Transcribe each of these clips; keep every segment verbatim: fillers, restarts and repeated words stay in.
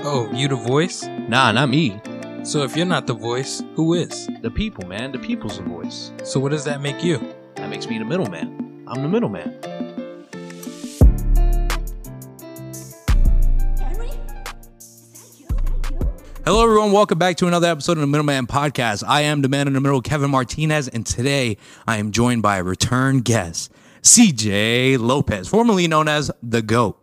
Oh, you the voice? Nah, not me. So if you're not the voice, who is? The people, man. The people's the voice. So what does that make you? That makes me the middleman. I'm the middleman. Hello, everyone. Welcome back to another episode of the Middleman Podcast. I am the man in the middle, Kevin Martinez, and today I am joined by a return guest, C J Lopez, formerly known as the GOAT.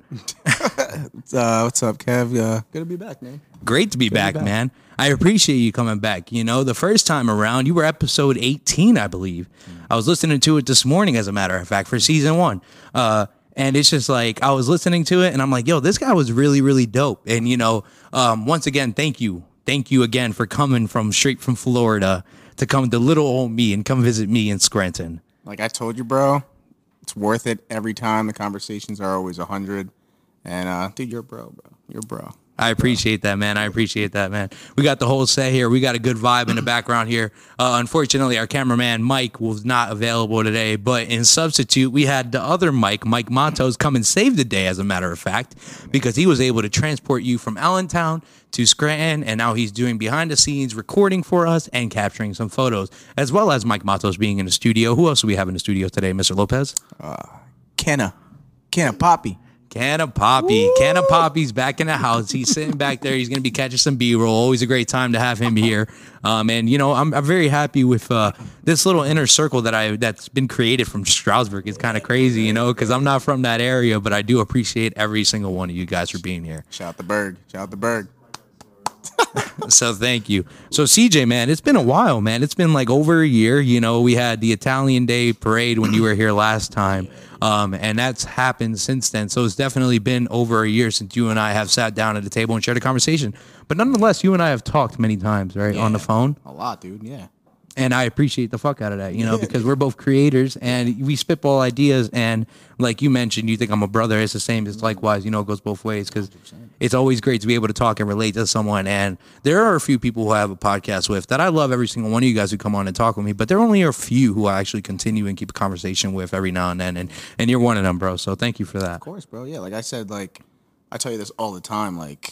uh, what's up, Kev? Uh, good to be back, man. Great to be, back, to be back, man. I appreciate you coming back. You know, the first time around, you were episode eighteen, I believe. Mm. I was listening to it this morning, as a matter of fact, for season one. Uh, And it's just like, I was listening to it and I'm like, yo, this guy was really, really dope. And, you know, um, once again, thank you. Thank you again for coming from straight from Florida to come to little old me and come visit me in Scranton. Like I told you, bro, it's worth it every time. The conversations are always a hundred. And, uh, dude, you're a bro, bro. You're a bro. I appreciate that, man. I appreciate that, man. We got the whole set here. We got a good vibe in the background here. Uh, unfortunately, our cameraman, Mike, was not available today. But in substitute, we had the other Mike, Mike Matos, come and save the day, as a matter of fact, because he was able to transport you from Allentown to Scranton. And now he's doing behind the scenes recording for us and capturing some photos, as well as Mike Matos being in the studio. Who else do we have in the studio today, Mister Lopez? Uh, Kenna. Kenna Poppy. Can of Poppy. Woo! Can of Poppy's back in the house. He's sitting back there. He's going to be catching some B-roll. Always a great time to have him here. Um, and, you know, I'm, I'm very happy with uh, this little inner circle that I that's been created from Stroudsburg. It's kind of crazy, you know, because I'm not from that area, but I do appreciate every single one of you guys for being here. Shout out the Berg. Shout out the Berg. So thank you. So C J, man, it's been a while, man. It's been like over a year. You know, we had the Italian Day parade when you were here last time. Um, and that's happened since then. So it's definitely been over a year since you and I have sat down at the table and shared a conversation. But nonetheless, you and I have talked many times, right, yeah, on the phone. A lot, dude. Yeah. And I appreciate the fuck out of that, you know, because we're both creators and we spitball ideas. And like you mentioned, you think I'm a brother. It's the same. It's likewise, you know, it goes both ways because it's always great to be able to talk and relate to someone. And there are a few people who I have a podcast with that I love every single one of you guys who come on and talk with me. But there only are a few who I actually continue and keep a conversation with every now and then. And, and you're one of them, bro. So thank you for that. Of course, bro. Yeah. Like I said, like I tell you this all the time, like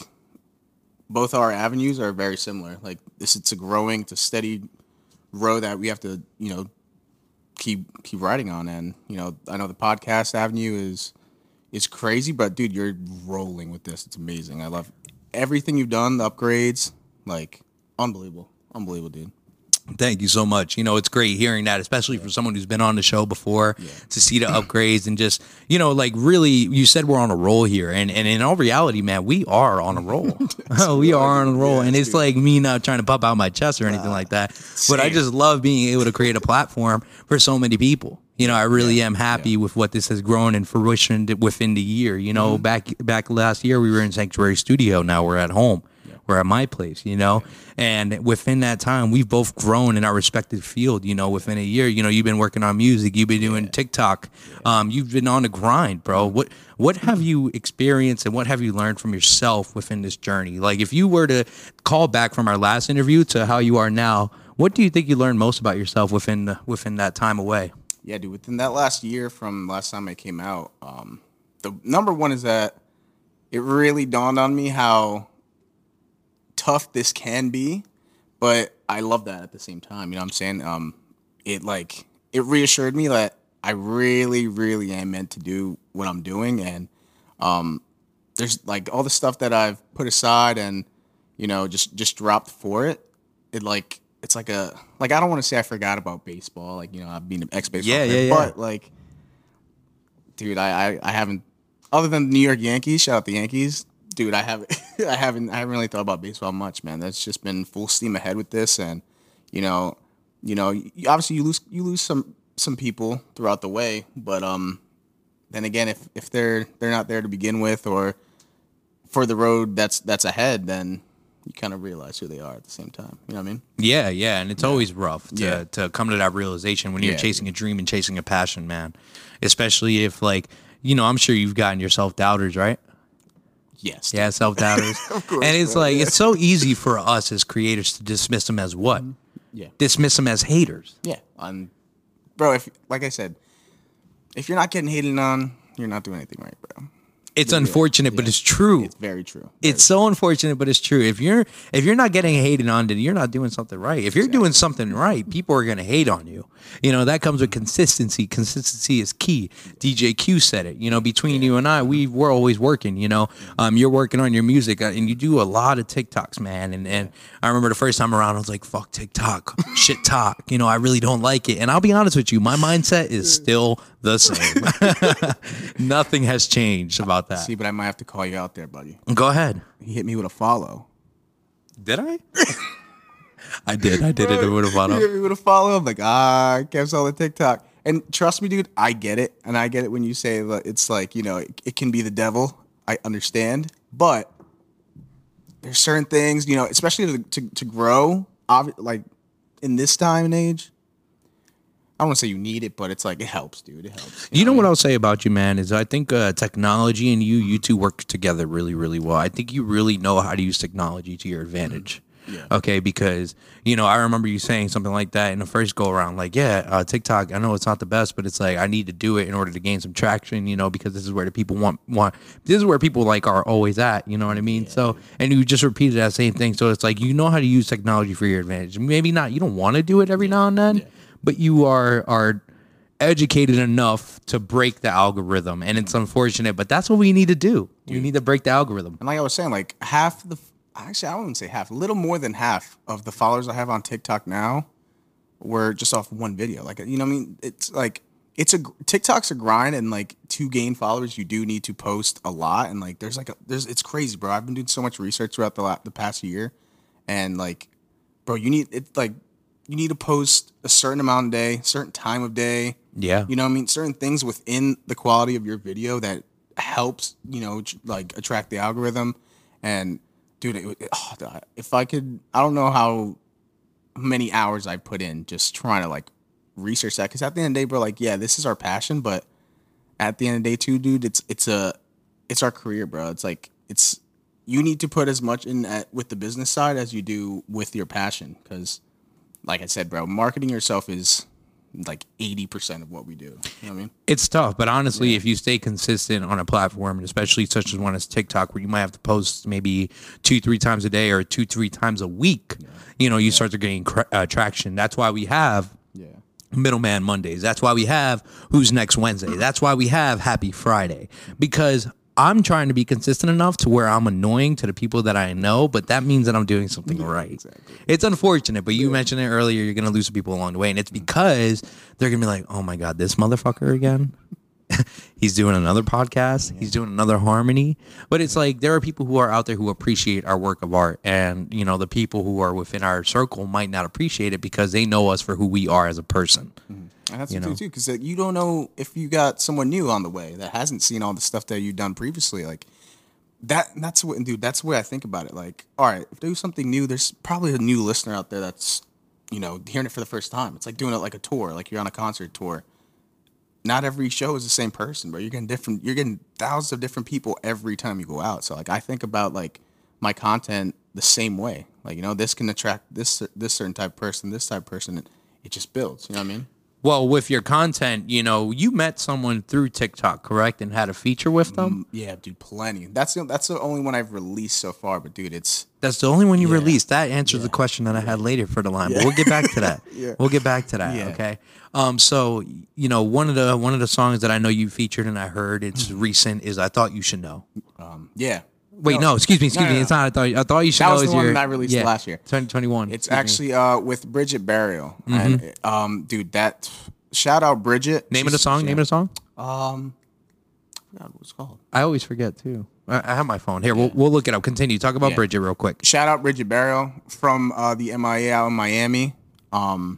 both our avenues are very similar. Like this, it's a growing, it's a steady road that we have to, you know, keep keep riding on. And, you know, I know the podcast avenue is is crazy, but dude, you're rolling with this. It's amazing. I love everything you've done, the upgrades, like unbelievable. Unbelievable, dude. Thank you so much. You know, it's great hearing that, especially for someone who's been on the show before, yeah. to see the upgrades and just, you know, like really, you said we're on a roll here. And, and in all reality, man, we are on a roll. we are on a roll. Yeah, and it's dude. like me not trying to pop out my chest or anything uh, like that. Same. But I just love being able to create a platform for so many people. You know, I really yeah, am happy yeah. with what this has grown in fruition within the year. You know, mm-hmm. back back last year, we were in Sanctuary Studio. Now we're at home. We're at my place, you know, and within that time, we've both grown in our respective field, you know, within a year. You know, you've been working on music, you've been doing yeah. TikTok, um, you've been on the grind, bro. What what have you experienced and what have you learned from yourself within this journey? Like, if you were to call back from our last interview to how you are now, what do you think you learned most about yourself within the, within that time away? Yeah, dude, within that last year from last time I came out, um, the number one is that it really dawned on me how tough this can be, but I love that at the same time. You know what I'm saying? Um, it like it reassured me that I really, really am meant to do what I'm doing, and um, there's like all the stuff that I've put aside and you know just just dropped for it. It like it's like a like I don't want to say I forgot about baseball, like you know I've been an ex-baseball yeah, player, yeah, yeah. but like, dude, I, I I haven't other than the New York Yankees. Shout out the Yankees. Dude, I haven't, I haven't, I haven't really thought about baseball much, man. That's just been full steam ahead with this, and you know, you know, you, obviously you lose, you lose some, some people throughout the way, but um, then again, if if they're they're not there to begin with, or for the road that's that's ahead, then you kind of realize who they are at the same time. You know what I mean? Yeah, yeah, and it's yeah. always rough to yeah. to come to that realization when you're yeah, chasing dude. a dream and chasing a passion, man. Especially if like, you know, I'm sure you've gotten your self-doubters, right? Yes. Yeah, self-doubters. Of course, and it's bro, like, yeah. it's so easy for us as creators to dismiss them as what? Yeah. Dismiss them as haters. Yeah. Um, bro, if like I said, if you're not getting hated on, you're not doing anything right, bro. It's Yeah, unfortunate, but yeah. it's true. It's very true. Very It's so unfortunate, but it's true. If you're if you're not getting hated on, then you're not doing something right. If you're doing something right, people are gonna hate on you. You know, that comes with consistency. Consistency is key. D J Q said it. You know, between you and I, we we're always working. You know, um, you're working on your music, uh, and you do a lot of TikToks, man. And and I remember the first time around, I was like, "Fuck TikTok, shit talk." You know, I really don't like it. And I'll be honest with you, my mindset is still the same. Nothing has changed about that. See, but I might have to call you out there, buddy. Go ahead. He hit me with a follow. Did I? I did. I did it with a He follow. hit me with a follow. I'm like, ah, I kept all the TikTok. And trust me, dude, I get it. And I get it when you say that it's like, you know, it, it can be the devil. I understand. But there's certain things, you know, especially to, to, to grow, obvi- like in this time and age, I don't want to say you need it, but it's like it helps, dude. It helps. You know what I'll say about you, man, is I think uh, technology and you, you two work together really, really well. I think you really know how to use technology to your advantage. Yeah. Okay, because, you know, I remember you saying something like that in the first go around, like, yeah, uh, TikTok, I know it's not the best, but it's like I need to do it in order to gain some traction, you know, because this is where the people want, want this is where people like are always at, you know what I mean? Yeah. So, and you just repeated that same thing. So it's like, you know how to use technology for your advantage. Maybe not, you don't want to do it every now and then, yeah. but you are, are educated enough to break the algorithm. And it's unfortunate, but that's what we need to do. We need to break the algorithm. And like I was saying, like half the, actually, I wouldn't say half, a little more than half of the followers I have on TikTok now were just off one video. Like, you know what I mean? It's like, it's a, TikTok's a grind, and like to gain followers, you do need to post a lot. And like, there's like, a, there's, it's crazy, bro. I've been doing so much research throughout the la- the past year. And like, bro, you need, it's like, you need to post a certain amount of day, certain time of day. Yeah. You know what I mean? Certain things within the quality of your video that helps, you know, like attract the algorithm. And dude, it, it, oh, if I could, I don't know how many hours I put in just trying to like research that. Because at the end of the day, bro, like, yeah, this is our passion, but at the end of the day, too, dude, it's it's a it's our career, bro. It's like it's you need to put as much in at, with the business side as you do with your passion. Because, like I said, bro, marketing yourself is like eighty percent of what we do. You know what I mean? It's tough, but honestly, yeah. if you stay consistent on a platform, and especially such as one as TikTok, where you might have to post maybe two, three times a day or two, three times a week, yeah. you know, you yeah. start to gain cra- uh, traction. That's why we have yeah. Middleman Mondays. That's why we have Who's Next Wednesday. That's why we have Happy Friday, because I'm trying to be consistent enough to where I'm annoying to the people that I know, but that means that I'm doing something yeah, right. Exactly. It's unfortunate, but you yeah. mentioned it earlier, you're going to lose some people along the way, and it's because they're going to be like, oh my God, this motherfucker again? He's doing another podcast. Yeah. He's doing another harmony. But it's like there are people who are out there who appreciate our work of art, and, you know, the people who are within our circle might not appreciate it because they know us for who we are as a person. Mm-hmm. And that's you the thing, too, because you don't know if you got someone new on the way that hasn't seen all the stuff that you've done previously. Like, that, that's what, dude, that's the way I think about it. Like, all right, if there's something new, there's probably a new listener out there that's, you know, hearing it for the first time. It's like doing it like a tour, like you're on a concert tour. Not every show is the same person, bro. You're getting different, you're getting thousands of different people every time you go out. So, like, I think about, like, my content the same way. Like, you know, this can attract this this certain type of person, this type of person. It, it just builds, you know what I mean? Well, with your content, you know, you met someone through TikTok, correct, and had a feature with them? Mm, yeah, dude, plenty. That's the, that's the only one I've released so far, but, dude, it's... That's the only one you yeah. released. That answers yeah. the question that I had later for the line, yeah. but we'll get back to that. yeah. We'll get back to that, yeah. okay? Um, so, you know, one of the one of the songs that I know you featured and I heard, it's recent, is I Thought You Should Know. Um, yeah. Wait, no, no excuse me, excuse no, no, me. No. It's not. I thought. I thought you should that know. That was the one your, that I released yeah, last year, twenty twenty-one. It's actually uh, with Bridget Burial, mm-hmm. and um, dude, that shout out Bridget. Name of the song. Name of the song. Um, I forgot what it's called. I always forget too. I, I have my phone here. Yeah. We'll we'll look it up. Continue. Talk about yeah. Bridget real quick. Shout out Bridget Burial from uh, the M I A out in Miami. Um,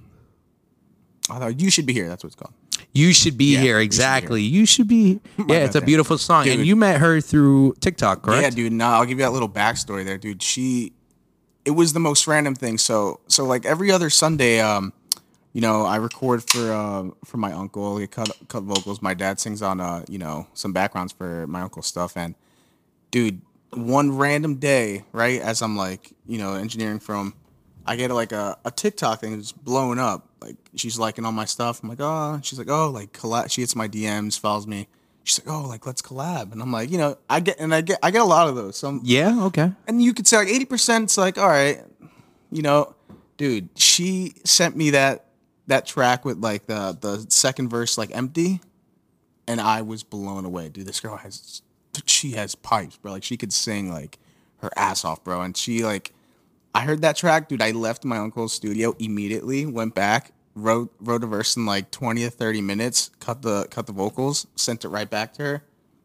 I thought You Should Be Here. That's what it's called. You Should Be yeah, Here, exactly. You Should Be. Yeah, it's a beautiful song, dude, and you met her through TikTok, correct? Yeah, dude. No, I'll give you that little backstory there, dude. She, it was the most random thing. So, so like every other Sunday, um, you know, I record for uh, for my uncle. We cut cut vocals. My dad sings on uh, you know, some backgrounds for my uncle's stuff. And dude, one random day, right as I'm like, you know, engineering from, I get like a, a TikTok thing that's blowing up. Like, she's liking all my stuff. I'm like, oh, she's like, oh, like, collect. She hits my D Ms, follows me. she's like, oh, like let's collab, and I'm like, you know, I get and I get I get a lot of those. Some Yeah. Okay. and you could say like eighty percent. It's like, all right, you know, dude. She sent me that that track with like the the second verse like empty, and I was blown away, dude. This girl has she has pipes, bro. Like she could sing like her ass off, bro. And she like, I heard that track, dude. I left my uncle's studio immediately, went back, wrote wrote a verse in like twenty to thirty minutes, cut the cut the vocals, sent it right back to her.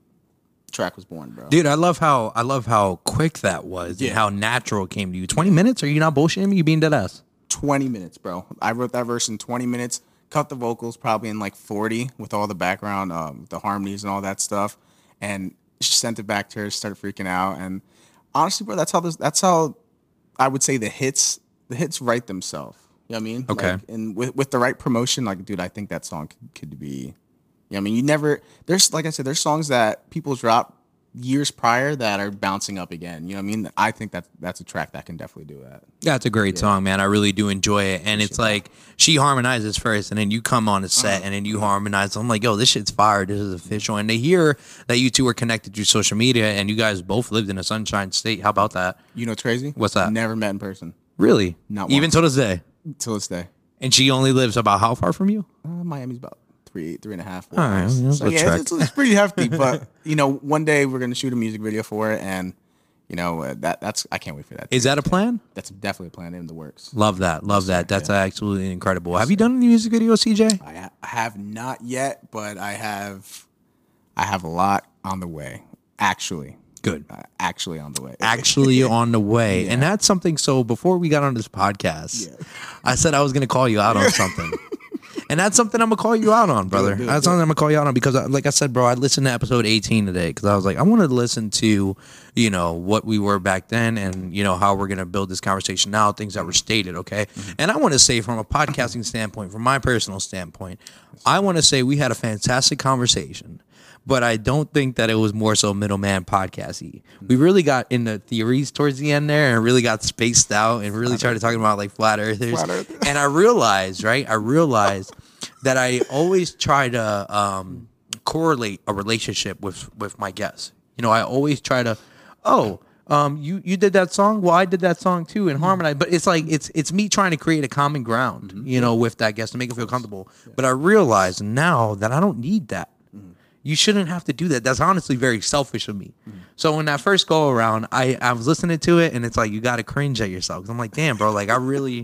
Track was born, bro. Dude, I love how I love how quick that was Yeah. and how natural it came to you. Twenty minutes? Are you not bullshitting me? You being dead ass? twenty minutes, bro. I wrote that verse in twenty minutes, cut the vocals probably in like forty with all the background, um, the harmonies and all that stuff, and she sent it back to her, started freaking out. And honestly, bro, that's how this, that's how I would say the hits, the hits write themselves. You know what I mean? Okay. Like, and with, with the right promotion, like, dude, I think that song could, could be, you know what I mean? You never, there's, like I said, there's songs that people drop years prior that are bouncing up again. You know what I mean? I think that that's a track that can definitely do that. Yeah, it's a great song, man. I really do enjoy it. And it's like she harmonizes first and then you come on the set and then you harmonize. I'm like, yo, this shit's fire. This is official. And they hear that you two are connected through social media and you guys both lived in a sunshine state. How about that? You know what's crazy? What's that? Never met in person Really? Not Even once. till this day. till this day. And she only lives about how far from you? Uh, Miami's about three, three and a half. Four All right, hours. yeah, So let's yeah, check. it's, it's pretty hefty. But you know, one day we're gonna shoot a music video for it, and you know uh, that that's I can't wait for that. Is that a plan? That's definitely a plan in the works. Love that. Love that. That's absolutely incredible. Have you done any music videos, C J? I, ha- I have not yet, but I have, I have a lot on the way. Actually, Good. uh, actually on the way. Actually on the way. And that's something. So before we got on this podcast, Yeah. I said I was going to call you out on something. And that's something I'm going to call you out on, brother. do it, That's do something I'm going to call you out on because, uh, like I said, bro, I listened to episode eighteen today because I was like, I wanted to listen to, you know, what we were back then and, you know, how we're going to build this conversation now, things that were stated, okay? And I want to say from a podcasting standpoint, from my personal standpoint, I want to say we had a fantastic conversation. But I don't think that it was more so middleman podcasty. We really got into theories towards the end there and really got spaced out and really started talking about like flat earthers. Flat earthers. And I realized, right? I realized that I always try to um, correlate a relationship with with my guests. You know, I always try to, oh, um, you you did that song. Well, I did that song too and harmonize. But it's like it's it's me trying to create a common ground, you know, with that guest to make it feel comfortable. But I realize now that I don't need that. You shouldn't have to do that. That's honestly very selfish of me. Mm-hmm. So when that first go around, I, I was listening to it and it's like, you got to cringe at yourself. 'Cause I'm like, damn, bro, like I really,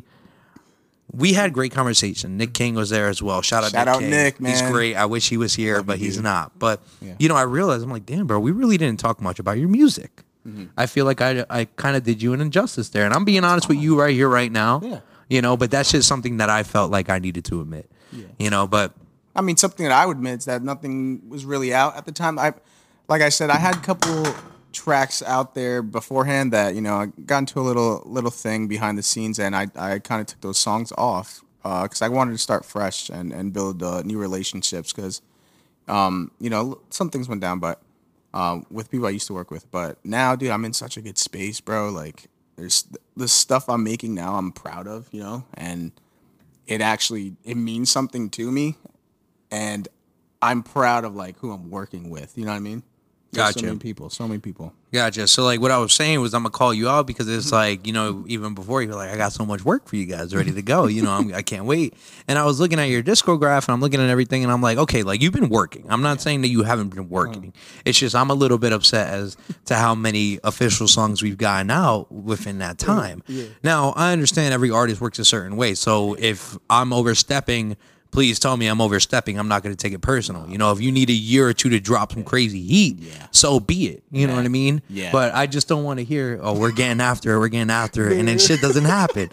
we had great conversation. Nick King was there as well. Shout out, Shout Nick out King. Nick, He's man. great. I wish he was here, but you, he's dude. not. But, Yeah. you know, I realized, I'm like, damn, bro, we really didn't talk much about your music. Mm-hmm. I feel like I, I kind of did you an injustice there. And I'm being honest with you right here, right now. Yeah. You know, but that's just something that I felt like I needed to admit. Yeah. You know, but I mean, something that I would admit is that nothing was really out at the time. I, like I said, I had a couple tracks out there beforehand that you know I got into a little little thing behind the scenes, and I I kind of took those songs off because I wanted to start fresh and and build uh, new relationships because um you know some things went down, but um with people I used to work with, but now, dude, I'm in such a good space, bro. Like there's the stuff I'm making now, I'm proud of, you know, and it actually it means something to me. And I'm proud of like who I'm working with. You know what I mean? There's Gotcha. So many people. So many people. Gotcha. So like what I was saying was I'm gonna call you out because it's like, you know, even before you were like, I got so much work for you guys ready to go. You know, I'm, I can't wait. And I was looking at your discograph and I'm looking at everything and I'm like, okay, like you've been working. I'm not saying that you haven't been working. It's just I'm a little bit upset as to how many official songs we've gotten out within that time. Now I understand every artist works a certain way. So if I'm overstepping, please tell me I'm overstepping. I'm not going to take it personal. You know, if you need a year or two to drop some crazy heat, Yeah. so be it. You know Yeah. what I mean? Yeah. But I just don't want to hear, oh, we're getting after it, we're getting after it, and then shit doesn't happen.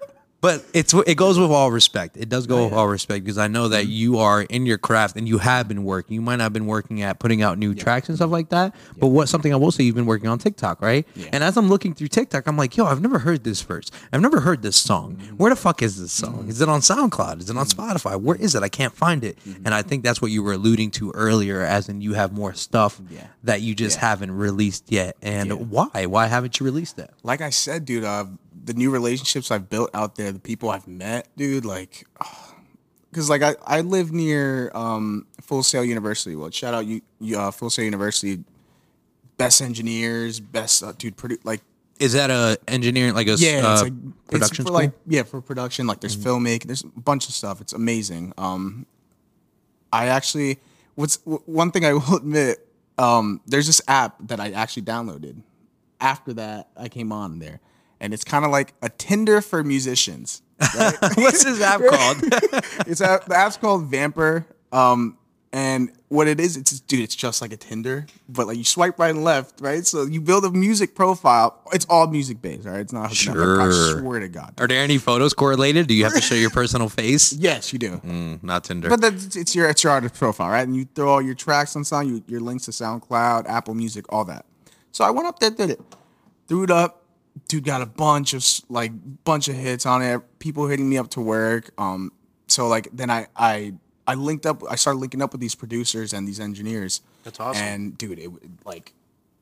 But it's it goes with all respect. It does go with all respect because I know that you are in your craft and you have been working. You might not have been working at putting out new tracks and stuff like that. But what something I will say, you've been working on TikTok, right? Yeah. And as I'm looking through TikTok, I'm like, yo, I've never heard this verse. I've never heard this song. Where the fuck is this song? Is it on SoundCloud? Is it on Spotify? Where is it? I can't find it. And I think that's what you were alluding to earlier, as in you have more stuff Yeah. that you just Yeah. haven't released yet. And Yeah. why? Why haven't you released that? Like I said, dude, uh, the new relationships I've built out there, the people I've met, dude, like, oh, because like I, I live near um, Full Sail University. Well, shout out you, you uh, Full Sail University, best engineers, best uh, dude, produ- like Is that a engineering like a s- yeah, uh, it's like production it's for school? like yeah for production. Like there's filmmaking, there's a bunch of stuff. It's amazing. Um, I actually what's w- one thing I will admit. Um, there's this app that I actually downloaded. After that, I came on there, and it's kind of like a Tinder for musicians. Right? What's this app called? It's a, the app's called Vamper. Um, and what it is, it's dude, it's just like a Tinder, but like you swipe right and left, right? So you build a music profile. It's all music based, right? It's not. hooking up. I Sure. swear to God. Are there any photos correlated? Do you have to show your personal face? Yes, you do. Mm, not Tinder. But that's, it's your it's your artist profile, right? And you throw all your tracks on Sound, you, your links to SoundCloud, Apple Music, all that. So I went up there, did it, threw it up. Dude got a bunch of s- like bunch of hits on it. People hitting me up to work. Um, so like then I I I linked up. I started linking up with these producers and these engineers. That's awesome. And dude, it like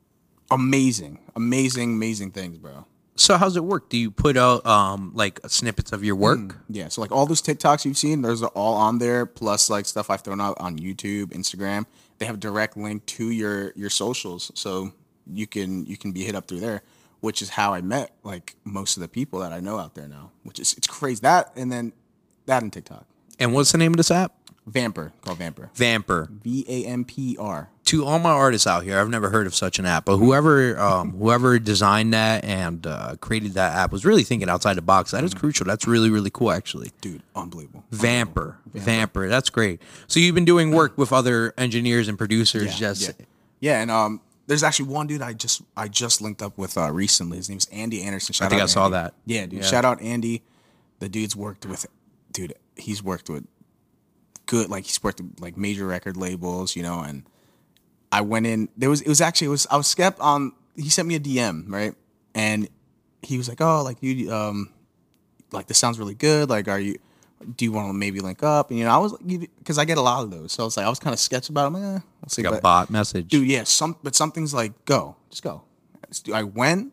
amazing, amazing, amazing things, bro. So how's it work? Do you put out um like snippets of your work? Yeah, so like all those TikToks you've seen, those are all on there. Plus like stuff I've thrown out on YouTube, Instagram. They have a direct link to your your socials, so you can you can be hit up through there. Which is how I met like most of the people that I know out there now. Which is it's crazy that and then that and TikTok. And what's the name of this app? Vamper, called Vamper. Vamper. V A M P R. To all my artists out here, I've never heard of such an app, but whoever um, whoever designed that and uh, created that app was really thinking outside the box. That is crucial. That's really, really cool, actually. Dude, unbelievable. Vamper. Vamper. That's great. So you've been doing work with other engineers and producers just... yeah. yeah, and um there's actually one dude I just I just linked up with uh, recently. His name's Andy Anderson. Shout I think out I saw Andy. that. Yeah, dude. Yeah. Shout out Andy. The dude's worked with, dude. He's worked with good, like he's worked with like major record labels, you know. And I went in. There was it was actually it was I was skept on. He sent me a D M, right, and he was like, oh, like you um, like this sounds really good. Like, are you? Do you want to maybe link up? And you know, I was because I get a lot of those, so it's like I was kind of sketched about them. Eh, we'll see. Like a But- bot message. Dude, yeah, some but something's like go, just go. I went,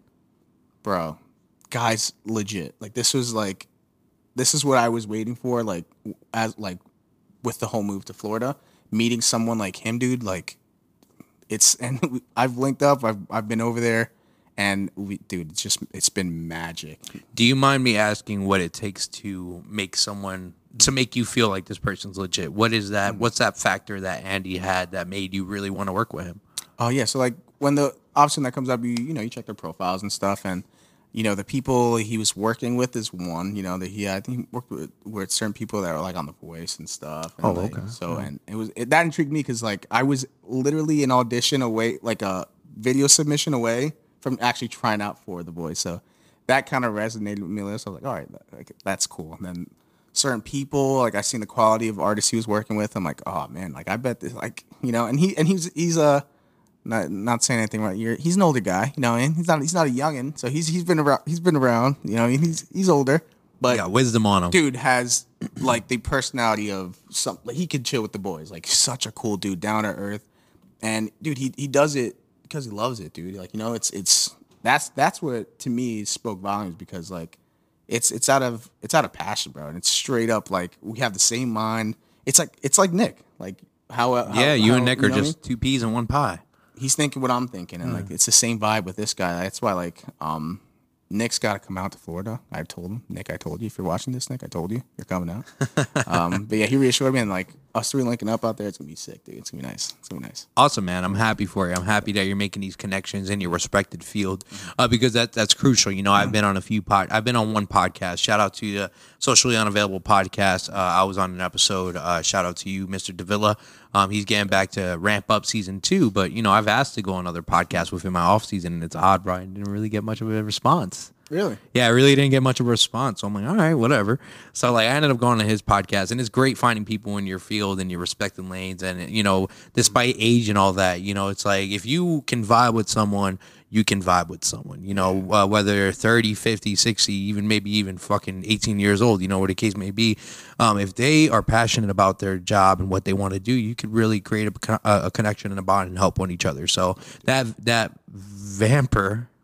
bro. Guys, legit. Like this was like, this is what I was waiting for. Like as like with the whole move to Florida, meeting someone like him, dude. Like it's and I've linked up. I've I've been over there, and we, dude, it's just it's been magic. Do you mind me asking what it takes to make someone to make you feel like this person's legit? What is that? What's that factor that Andy had that made you really want to work with him? Oh yeah, so like when the option that comes up, you you know you check their profiles and stuff, and you know the people he was working with is one. You know that he I think he worked with with certain people that were like on The Voice and stuff. And Oh, like, okay. So and it was it, that intrigued me because like I was literally an audition away, like a video submission away from actually trying out for The Voice. So that kind of resonated with me. So I was like, all right, that, like, that's cool. And then certain people, like I seen the quality of artists he was working with. I'm like, oh man, like I bet this, like you know, and he and he's he's a. Not not saying anything right here. He's an older guy, you know, and he's not he's not a youngin. So he's he's been around. He's been around, you know. He's he's older, but Yeah, wisdom on him. dude has like the personality of some. Like, he could chill with the boys. Like such a cool dude, down to earth, and dude, he he does it because he loves it, dude. Like you know, it's it's that's that's what to me spoke volumes because like it's it's out of it's out of passion, bro, and it's straight up like we have the same mind. It's like it's like Nick, like how, how Yeah, you how- and Nick are know what I just two peas in one pie. he's thinking what I'm thinking, and like it's the same vibe with this guy. That's why like um, Nick's got to come out to Florida. I told him, Nick, I told you if you're watching this, Nick, I told you you're coming out. um, but yeah, he reassured me, and like us three linking up out there, it's gonna be sick, dude. It's gonna be nice. It's gonna be nice. Awesome, man. I'm happy for you. I'm happy that you're making these connections in your respected field, uh, because that that's crucial. You know, I've been on a few pod. I've been on one podcast. Shout out to the Socially Unavailable podcast. Uh, I was on an episode. Uh, shout out to you, Mister Davila. Um, he's getting back to ramp up season two, but you know, I've asked to go on other podcasts within my off season, and it's odd, Brian didn't really get much of a response. Really? Yeah, I really didn't get much of a response. So I'm like, all right, whatever. So like I ended up going to his podcast, and it's great finding people in your field and your respective lanes. And you know, despite age and all that, you know, it's like if you can vibe with someone, you can vibe with someone, you know, uh, whether they're thirty, fifty, sixty, even maybe even fucking eighteen years old, you know, what the case may be. Um, if they are passionate about their job and what they want to do, you could really create a, a connection and a bond and help on each other. So that, that Vamper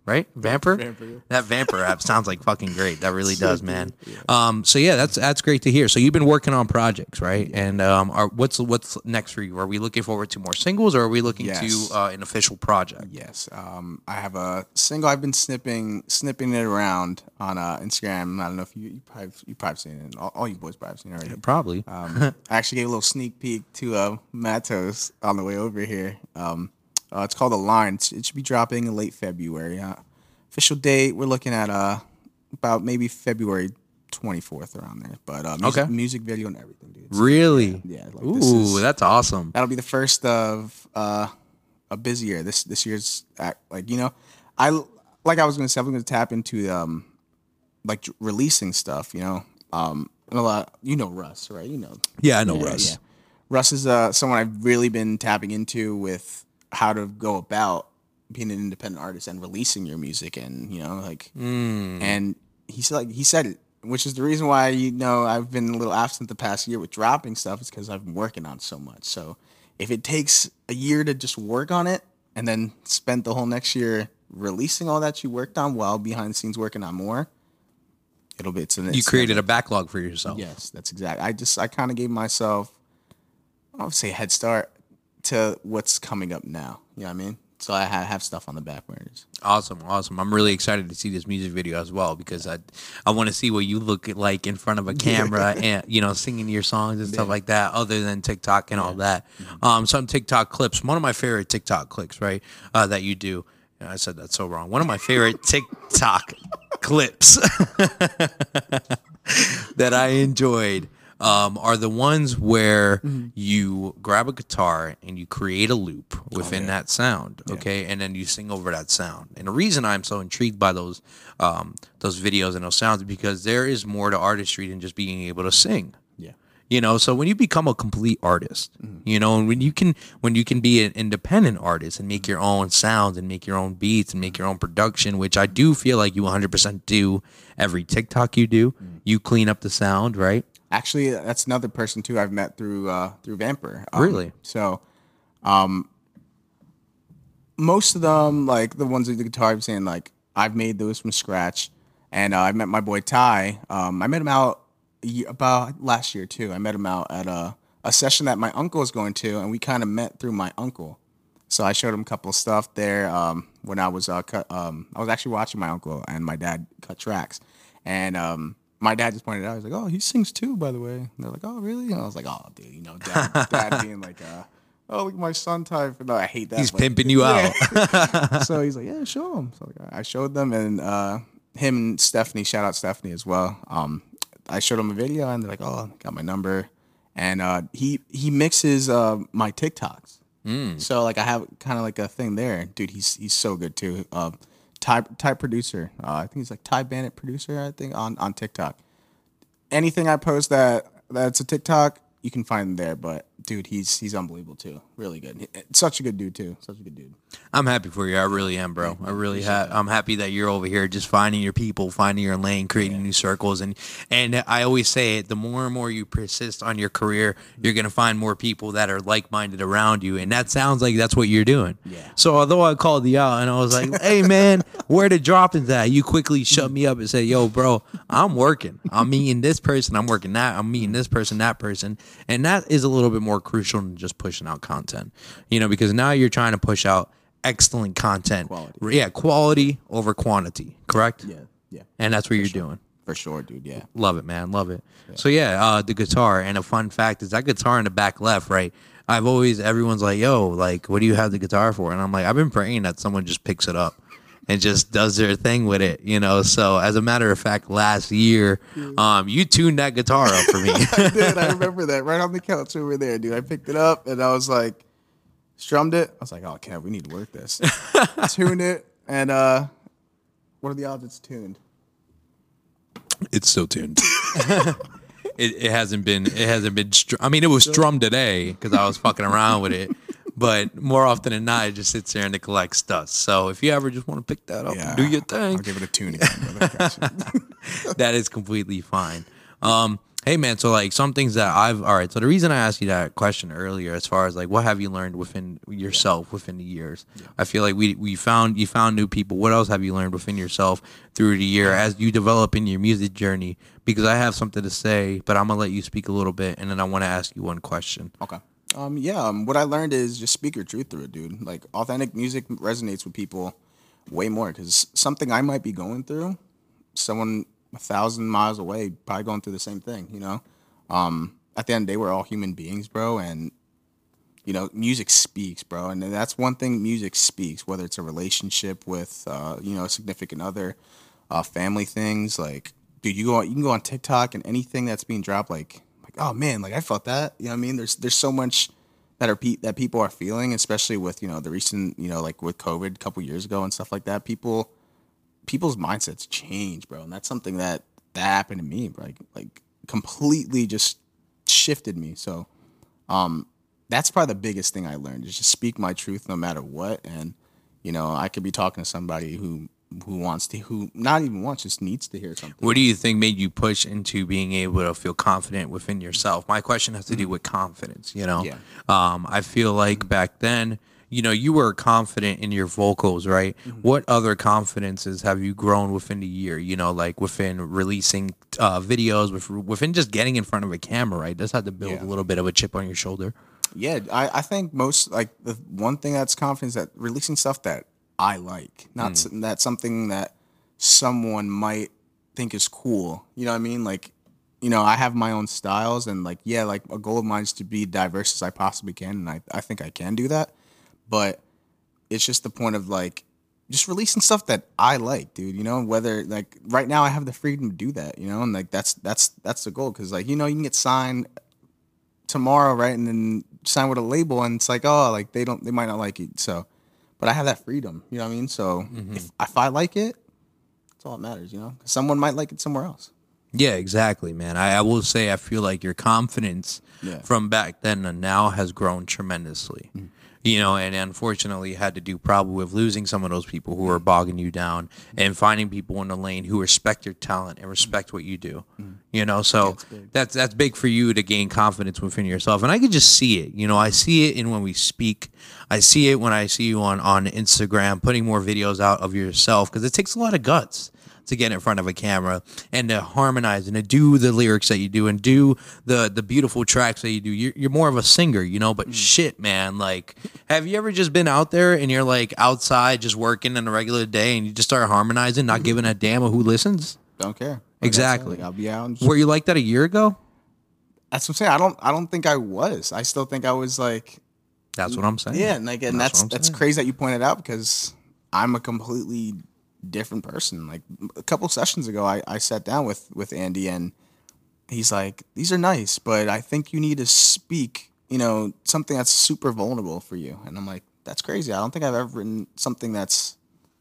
right? Vamper. Vamper, yeah. That Vamper app sounds like fucking great. That really does, man. Um, so yeah, that's that's great to hear. So you've been working on projects, right? And um, are, what's what's next for you? Are we looking forward to more singles, or are we looking Yes. to uh, an official project? Yes. Um, I have a single. I've been snipping snipping it around on uh, Instagram. I don't know if you you probably you probably seen it. All, all you boys probably seen it already. Probably. Um, I actually gave a little sneak peek to uh, Matos on the way over here. Um, uh, it's called The Line. It's, it should be dropping in late February. Uh, official date, we're looking at uh, about maybe February twenty-fourth around there. But uh, music, Okay. music video and everything, dude. It's- Really? Yeah. Like, Ooh, this is, that's awesome. that'll be the first of uh, a busy year. This this year's act, like you know, I like I was gonna say I'm gonna tap into um like releasing stuff. You know, um, and a lot. You know Russ, right? You know. Yeah, I know Yeah, Russ. yeah. Russ is uh, someone I've really been tapping into with how to go about being an independent artist and releasing your music, and you know, like, Mm. and he said, like, he said it, which is the reason why you know I've been a little absent the past year with dropping stuff, is because I've been working on so much. So if it takes a year to just work on it, and then spend the whole next year releasing all that you worked on while behind the scenes working on more, it'll be. It's, You it's created a backlog for yourself. Yes, that's exact. I just I kind of gave myself, I would say, a head start to what's coming up now. You know what I mean? So I ha- have stuff on the back burners. Awesome, awesome. I'm really excited to see this music video as well because I I want to see what you look like in front of a camera and you know singing your songs and stuff like that. Other than TikTok and all that, um, some TikTok clips. One of my favorite TikTok clips, right? Uh, that you do. Yeah, I said that so wrong. One of my favorite TikTok clips that I enjoyed. Um, are the ones where you grab a guitar and you create a loop within that sound, okay, and then you sing over that sound. And the reason I'm so intrigued by those um, those videos and those sounds is because there is more to artistry than just being able to sing. Yeah. You know, so when you become a complete artist, you know, and when you can when you can be an independent artist and make your own sounds and make your own beats and make your own production, which I do feel like you one hundred percent do every TikTok you do, you clean up the sound, right? Actually, that's another person too I've met through uh, through Vamper. Um, Really? So, um, most of them, like the ones with the guitar, I'm saying, like I've made those from scratch, and uh, I met my boy Ty. Um, I met him out a ye- about last year too. I met him out at a a session that my uncle was going to, and we kind of met through my uncle. So I showed him a couple of stuff there um, when I was uh, cut. Um, I was actually watching my uncle and my dad cut tracks, and um, my dad just pointed out. He's like, "Oh, he sings too, by the way." And they're like, "Oh, really?" And I was like, "Oh, dude, you know, dad, dad being like, uh, oh, look at my son type." No, I hate that. He's but- pimping you out. so he's like, "Yeah, show him." So like, I showed them, and uh, him and Stephanie, shout out Stephanie as well. Um, I showed them a video, and they're like, "Oh, got my number," and uh, he he mixes uh, my TikToks. So like I have kind of like a thing there, dude. He's he's so good too. Uh, Ty Ty producer. Uh, I think he's like Ty Bandit producer. I think on on TikTok. Anything I post that that's a TikTok, you can find him there. But dude, he's he's unbelievable too. Really good. He- Such a good dude too. Such a good dude. I'm happy for you. I really am, bro. I really ha- I'm happy that you're over here just finding your people, finding your lane, creating new circles. And and I always say it, the more and more you persist on your career, you're going to find more people that are like-minded around you. And that sounds like that's what you're doing. Yeah. So although I called you out and I was like, hey, man, where the dropping's at? You quickly shut me up and say, yo, bro, I'm working. I'm meeting this person. I'm working that. I'm meeting this person, that person. And that is a little bit more crucial than just pushing out content, you know, because now you're trying to push out excellent content. Quality. Yeah, quality over quantity, correct? Yeah. Yeah. And that's what you're doing. For sure, dude. Yeah. Love it, man. Love it. So yeah, uh, the guitar. And a fun fact is that guitar in the back left, right? I've always, everyone's like, yo, like, what do you have the guitar for? And I'm like, I've been praying that someone just picks it up and just does their thing with it, you know? So as a matter of fact, last year, um, you tuned that guitar up for me. I did. I remember that right on the couch over there, dude. I picked it up and I was like, strummed it. I was like, oh, Kev, we need to work this. Tuned it. And uh, what are the odds it's tuned? It's still tuned. it, it hasn't been. It hasn't been. Str- I mean, it was strummed today because I was fucking around with it. But more often than not, it just sits there and it collects dust. So if you ever just want to pick that up and do your thing, I'll give it a tune again, brother. Gotcha. that is completely fine. Um, Hey man, so like some things that I've all right. So the reason I asked you that question earlier, as far as like what have you learned within yourself within the years, yeah. I feel like we we found you found new people. What else have you learned within yourself through the year as you develop in your music journey? Because I have something to say, but I'm gonna let you speak a little bit, and then I want to ask you one question. Okay. Um. Yeah. Um. What I learned is just speak your truth through it, dude. Like authentic music resonates with people way more because something I might be going through, someone a thousand miles away, probably going through the same thing, you know? Um, at the end of the day, we're all human beings, bro. And, you know, music speaks, bro. And that's one thing music speaks, whether it's a relationship with, uh, you know, a significant other, uh, family things. Like, dude, you go on, you can go on TikTok and anything that's being dropped, like, like, oh man, like I felt that, you know what I mean? There's, there's so much that are, pe- that people are feeling, especially with, you know, the recent, you know, like with COVID a couple years ago and stuff like that. People, people's mindsets change, bro, and that's something that that happened to me, bro. Like, like completely just shifted me. So, um, that's probably the biggest thing I learned is just speak my truth no matter what. And you know, I could be talking to somebody who who wants to, who not even wants, just needs to hear something. What do you think made you push into being able to feel confident within yourself? My question has to do with confidence. You know, Yeah. um, I feel like back then, you know, you were confident in your vocals, right? Mm-hmm. What other confidences have you grown within the year? You know, like within releasing uh, videos, with, within just getting in front of a camera, right? That's had to build Yeah. a little bit of a chip on your shoulder. Yeah, I, I think most, like, the one thing that's confidence that releasing stuff that I like, not Mm. s- that's something that someone might think is cool. You know what I mean? Like, you know, I have my own styles, and like, yeah, like a goal of mine is to be diverse as I possibly can, and I, I think I can do that. But it's just the point of like just releasing stuff that I like, dude. You know, whether like right now I have the freedom to do that, you know, and like that's that's that's the goal because like you know you can get signed tomorrow, right, and then sign with a label, and it's like oh like they don't they might not like it, so but I have that freedom, you know what I mean? So Mm-hmm. if if I like it, that's all that matters, you know. 'Cause someone might like it somewhere else. Yeah, exactly, man. I, I will say I feel like your confidence Yeah. from back then and now has grown tremendously. Mm. You know, and unfortunately had to do probably with losing some of those people who are bogging you down and finding people in the lane who respect your talent and respect what you do. You know, so That's big. that's that's big for you to gain confidence within yourself. And I could just see it. You know, I see it in when we speak. I see it when I see you on, on Instagram putting more videos out of yourself because it takes a lot of guts to get in front of a camera and to harmonize and to do the lyrics that you do and do the the beautiful tracks that you do. You're, you're more of a singer, you know, but shit, man, like, have you ever just been out there and you're like outside just working in a regular day and you just start harmonizing, not giving a damn of who listens? Don't care. Like I said, Exactly. like, I'll be out. And just, Were you like that a year ago? that's what I'm saying. I don't. I don't think I was. I still think I was like. That's what I'm saying. Yeah, and like, and That's that's what I'm that's saying. crazy that you pointed out because I'm a completely different person. Like a couple sessions ago, I, I sat down with with Andy and he's like, "These are nice, but I think you need to speak, you know, something that's super vulnerable for you." And I'm like, "That's crazy. I don't think I've ever written something that's,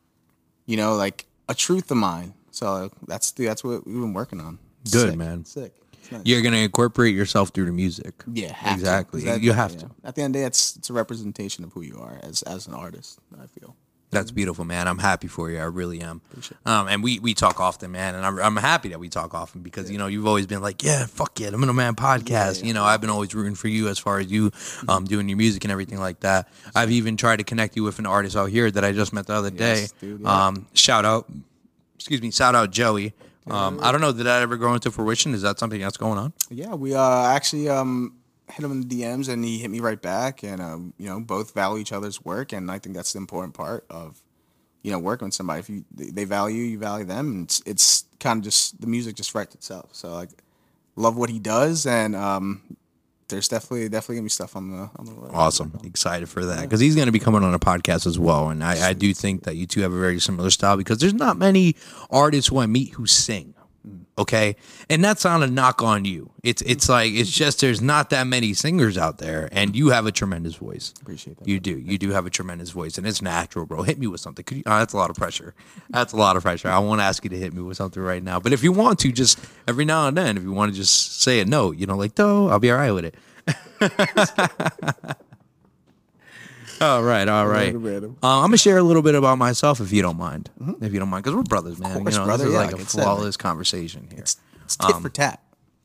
you know, like a truth of mine." So that's that's what we've been working on. Good, Sick. man. Sick. It's nice. You're going to incorporate yourself through the music. Yeah, have to, Exactly. 'cause that- You have yeah. to. At the end of the day, it's it's a representation of who you are as as an artist. I feel. That's beautiful, man. I'm happy for you. I really am. Appreciate Um, and we, we talk often, man. And I'm, I'm happy that we talk often because, you know, you've always been like, yeah, fuck yeah, the Middleman podcast. Yeah. You know, I've been always rooting for you as far as you um, doing your music and everything like that. I've even tried to connect you with an artist out here that I just met the other day. Yes, dude, yeah. Um, shout out, excuse me, shout out Joey. Um, I don't know, did that ever go into fruition? Is that something that's going on? Yeah, we uh actually um hit him in the D Ms and he hit me right back, and um you know both value each other's work, and I think that's the important part of you know working with somebody. If you they value you, you value them, and it's it's kind of just the music just writes itself. So like love what he does, and um there's definitely definitely gonna be stuff on the on the way. Awesome. Excited for that because he's going to be coming on a podcast as well. And I, I do think that you two have a very similar style because there's not many artists who I meet who sing. Okay. And that's not a knock on you. It's it's like, it's just there's not that many singers out there and you have a tremendous voice. Appreciate that. You do. You do have a tremendous voice and it's natural, bro. Hit me with something. Could you, oh, that's a lot of pressure. That's a lot of pressure. I won't ask you to hit me with something right now. But if you want to, just every now and then, if you want to just say a no, you know, like, no, I'll be all right with it. all right, all right. Random, random. Uh, I'm gonna share a little bit about myself, if you don't mind. If you don't mind, because we're brothers, man. course, you know, brother. this is Yeah, like a like I said, man. flawless conversation here. It's tit Um, for tat.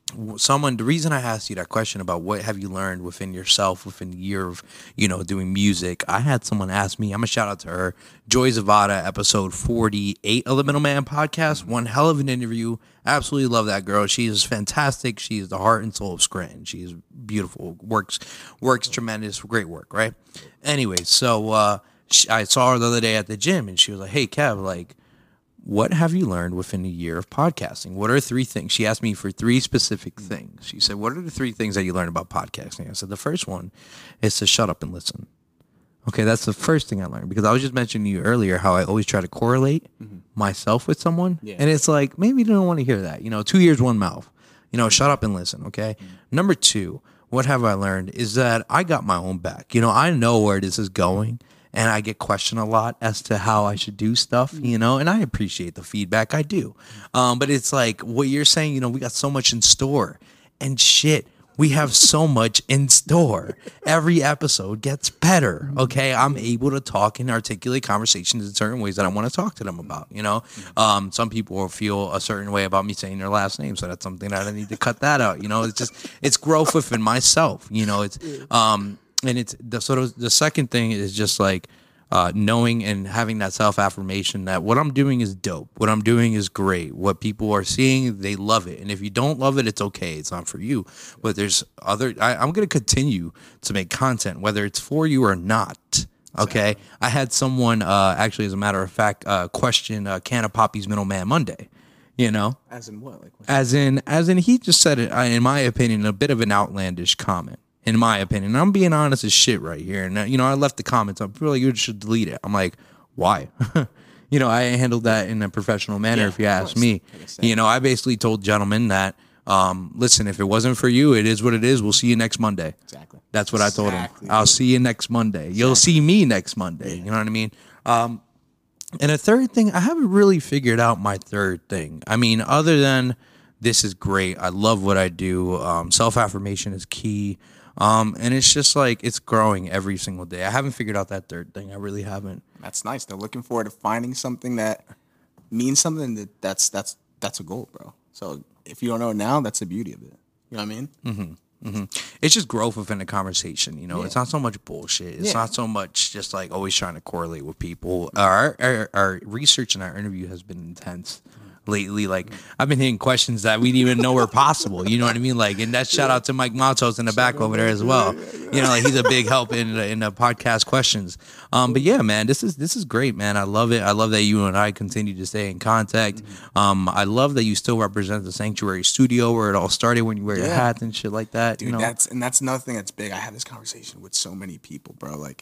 someone, the reason I asked you that question about what have you learned within yourself within the year of, you know, doing music, I had someone ask me, I'm gonna shout out to her, Joy Zavada, episode forty-eight of the Middleman podcast. One hell of an interview. Absolutely love that girl. She is fantastic. She is the heart and soul of Scranton. She is beautiful. Works works tremendous. Great work, right? Anyway, so uh she, I saw her the other day at the gym, and she was like, hey Kev, like, what have you learned within a year of podcasting? What are three things? She asked me for three specific things. She said, what are the three things that you learned about podcasting? I said, the first one is to shut up and listen. Okay, that's the first thing I learned, because I was just mentioning to you earlier how I always try to correlate mm-hmm. myself with someone. Yeah. And it's like, maybe you don't want to hear that. You know, two ears, one mouth. You know, shut up and listen, okay? Mm-hmm. Number two, what have I learned is that I got my own back. You know, I know where this is going. And I get questioned a lot as to how I should do stuff, you know, and I appreciate the feedback. I do. Um, but it's like what you're saying, you know, we got so much in store and shit. We have so much in store. Every episode gets better. Okay. I'm able to talk and articulate conversations in certain ways that I want to talk to them about, you know. Um, some people will feel a certain way about me saying their last name. So that's something that I need to cut that out. You know, it's just, it's growth within myself, you know, it's, um, and it's the sort of the second thing is just like uh, knowing and having that self affirmation that what I'm doing is dope. What I'm doing is great. What people are seeing, they love it. And if you don't love it, it's okay. It's not for you. But there's other. I, I'm going to continue to make content, whether it's for you or not. Okay. Exactly. I had someone uh, actually, as a matter of fact, uh, question uh, Can of Poppy's Middleman Monday. You know, as in what? Like what? As in, as in, he just said it. Uh, in my opinion, a bit of an outlandish comment. In my opinion, and I'm being honest as shit right here. And, uh, you know, I left the comments. I feel like you should delete it. I'm like, why? You know, I handled that in a professional manner, yeah, if you ask me. You know, I basically told gentlemen that, um, listen, if it wasn't for you, it is what it is. We'll see you next Monday. Exactly. That's what exactly. I told him. I'll see you next Monday. Exactly. You'll see me next Monday. Yeah. You know what I mean? Um, and a third thing, I haven't really figured out my third thing. I mean, other than this is great. I love what I do. Um, self-affirmation is key. Um, and it's just like, it's growing every single day. I haven't figured out that third thing. I really haven't. That's nice. They're looking forward to finding something that means something that that's, that's, that's a goal, bro. So if you don't know now, that's the beauty of it. You know what I mean? Mm-hmm. Mm-hmm. It's just growth within the conversation. You know, yeah. It's not so much bullshit. It's yeah. not so much just like always trying to correlate with people. Our, our, our research and our interview has been intense lately. Like, I've been hitting questions that we didn't even know were possible. You know what I mean? Like, and that shout out to Mike Matos in the back over there as well. You know, like he's a big help in the, in the podcast questions. Um, but yeah, man, this is this is great, man. I love it. I love that you and I continue to stay in contact. Um, I love that you still represent the Sanctuary Studio where it all started when you wear yeah. your hat and shit like that. Dude, you know? that's and that's another thing that's big. I have this conversation with so many people, bro. Like,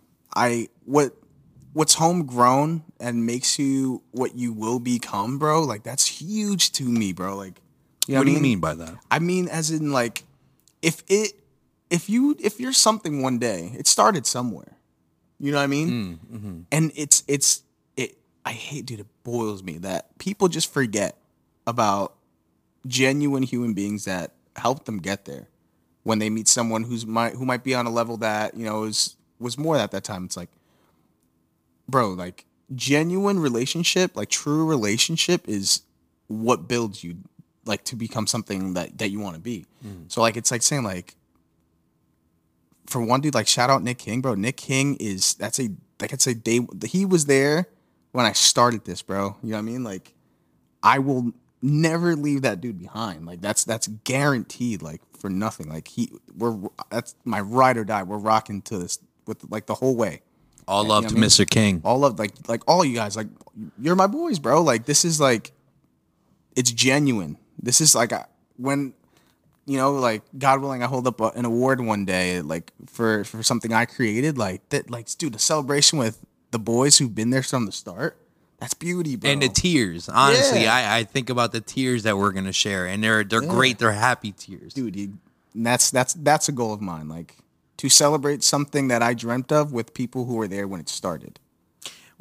I what. What's homegrown and makes you what you will become, bro, like that's huge to me, bro. Like, you know what do you mean by that? I mean, as in, like, if it, if you, if you're something one day, it started somewhere. You know what I mean? Mm, mm-hmm. And it's, it's, it. I hate, dude. It boils me that people just forget about genuine human beings that helped them get there when they meet someone who's might who might be on a level that you know is was more at that time. It's like, bro, like genuine relationship, like true relationship is what builds you like to become something that, that you want to be. Mm. So like, it's like saying like, for one dude, like shout out Nick King, bro. Nick King is, that's a, like it's a day, he was there when I started this, bro. You know what I mean? Like I will never leave that dude behind. Like that's, that's guaranteed, like for nothing. Like he, we're, that's my ride or die. We're rocking to this with like the whole way. All love you know to Mister I mean? King. All love, like, like all you guys, like, you're my boys, bro. Like, this is like, it's genuine. This is like, when, you know, like, God willing, I hold up a, an award one day, like, for, for something I created, like, that, like, dude, a celebration with the boys who've been there from the start. That's beauty, bro. And the tears. Honestly, yeah. I, I think about the tears that we're gonna share, and they're they're yeah. great. They're happy tears, dude. You, and that's that's that's a goal of mine. Like, to celebrate something that I dreamt of with people who were there when it started.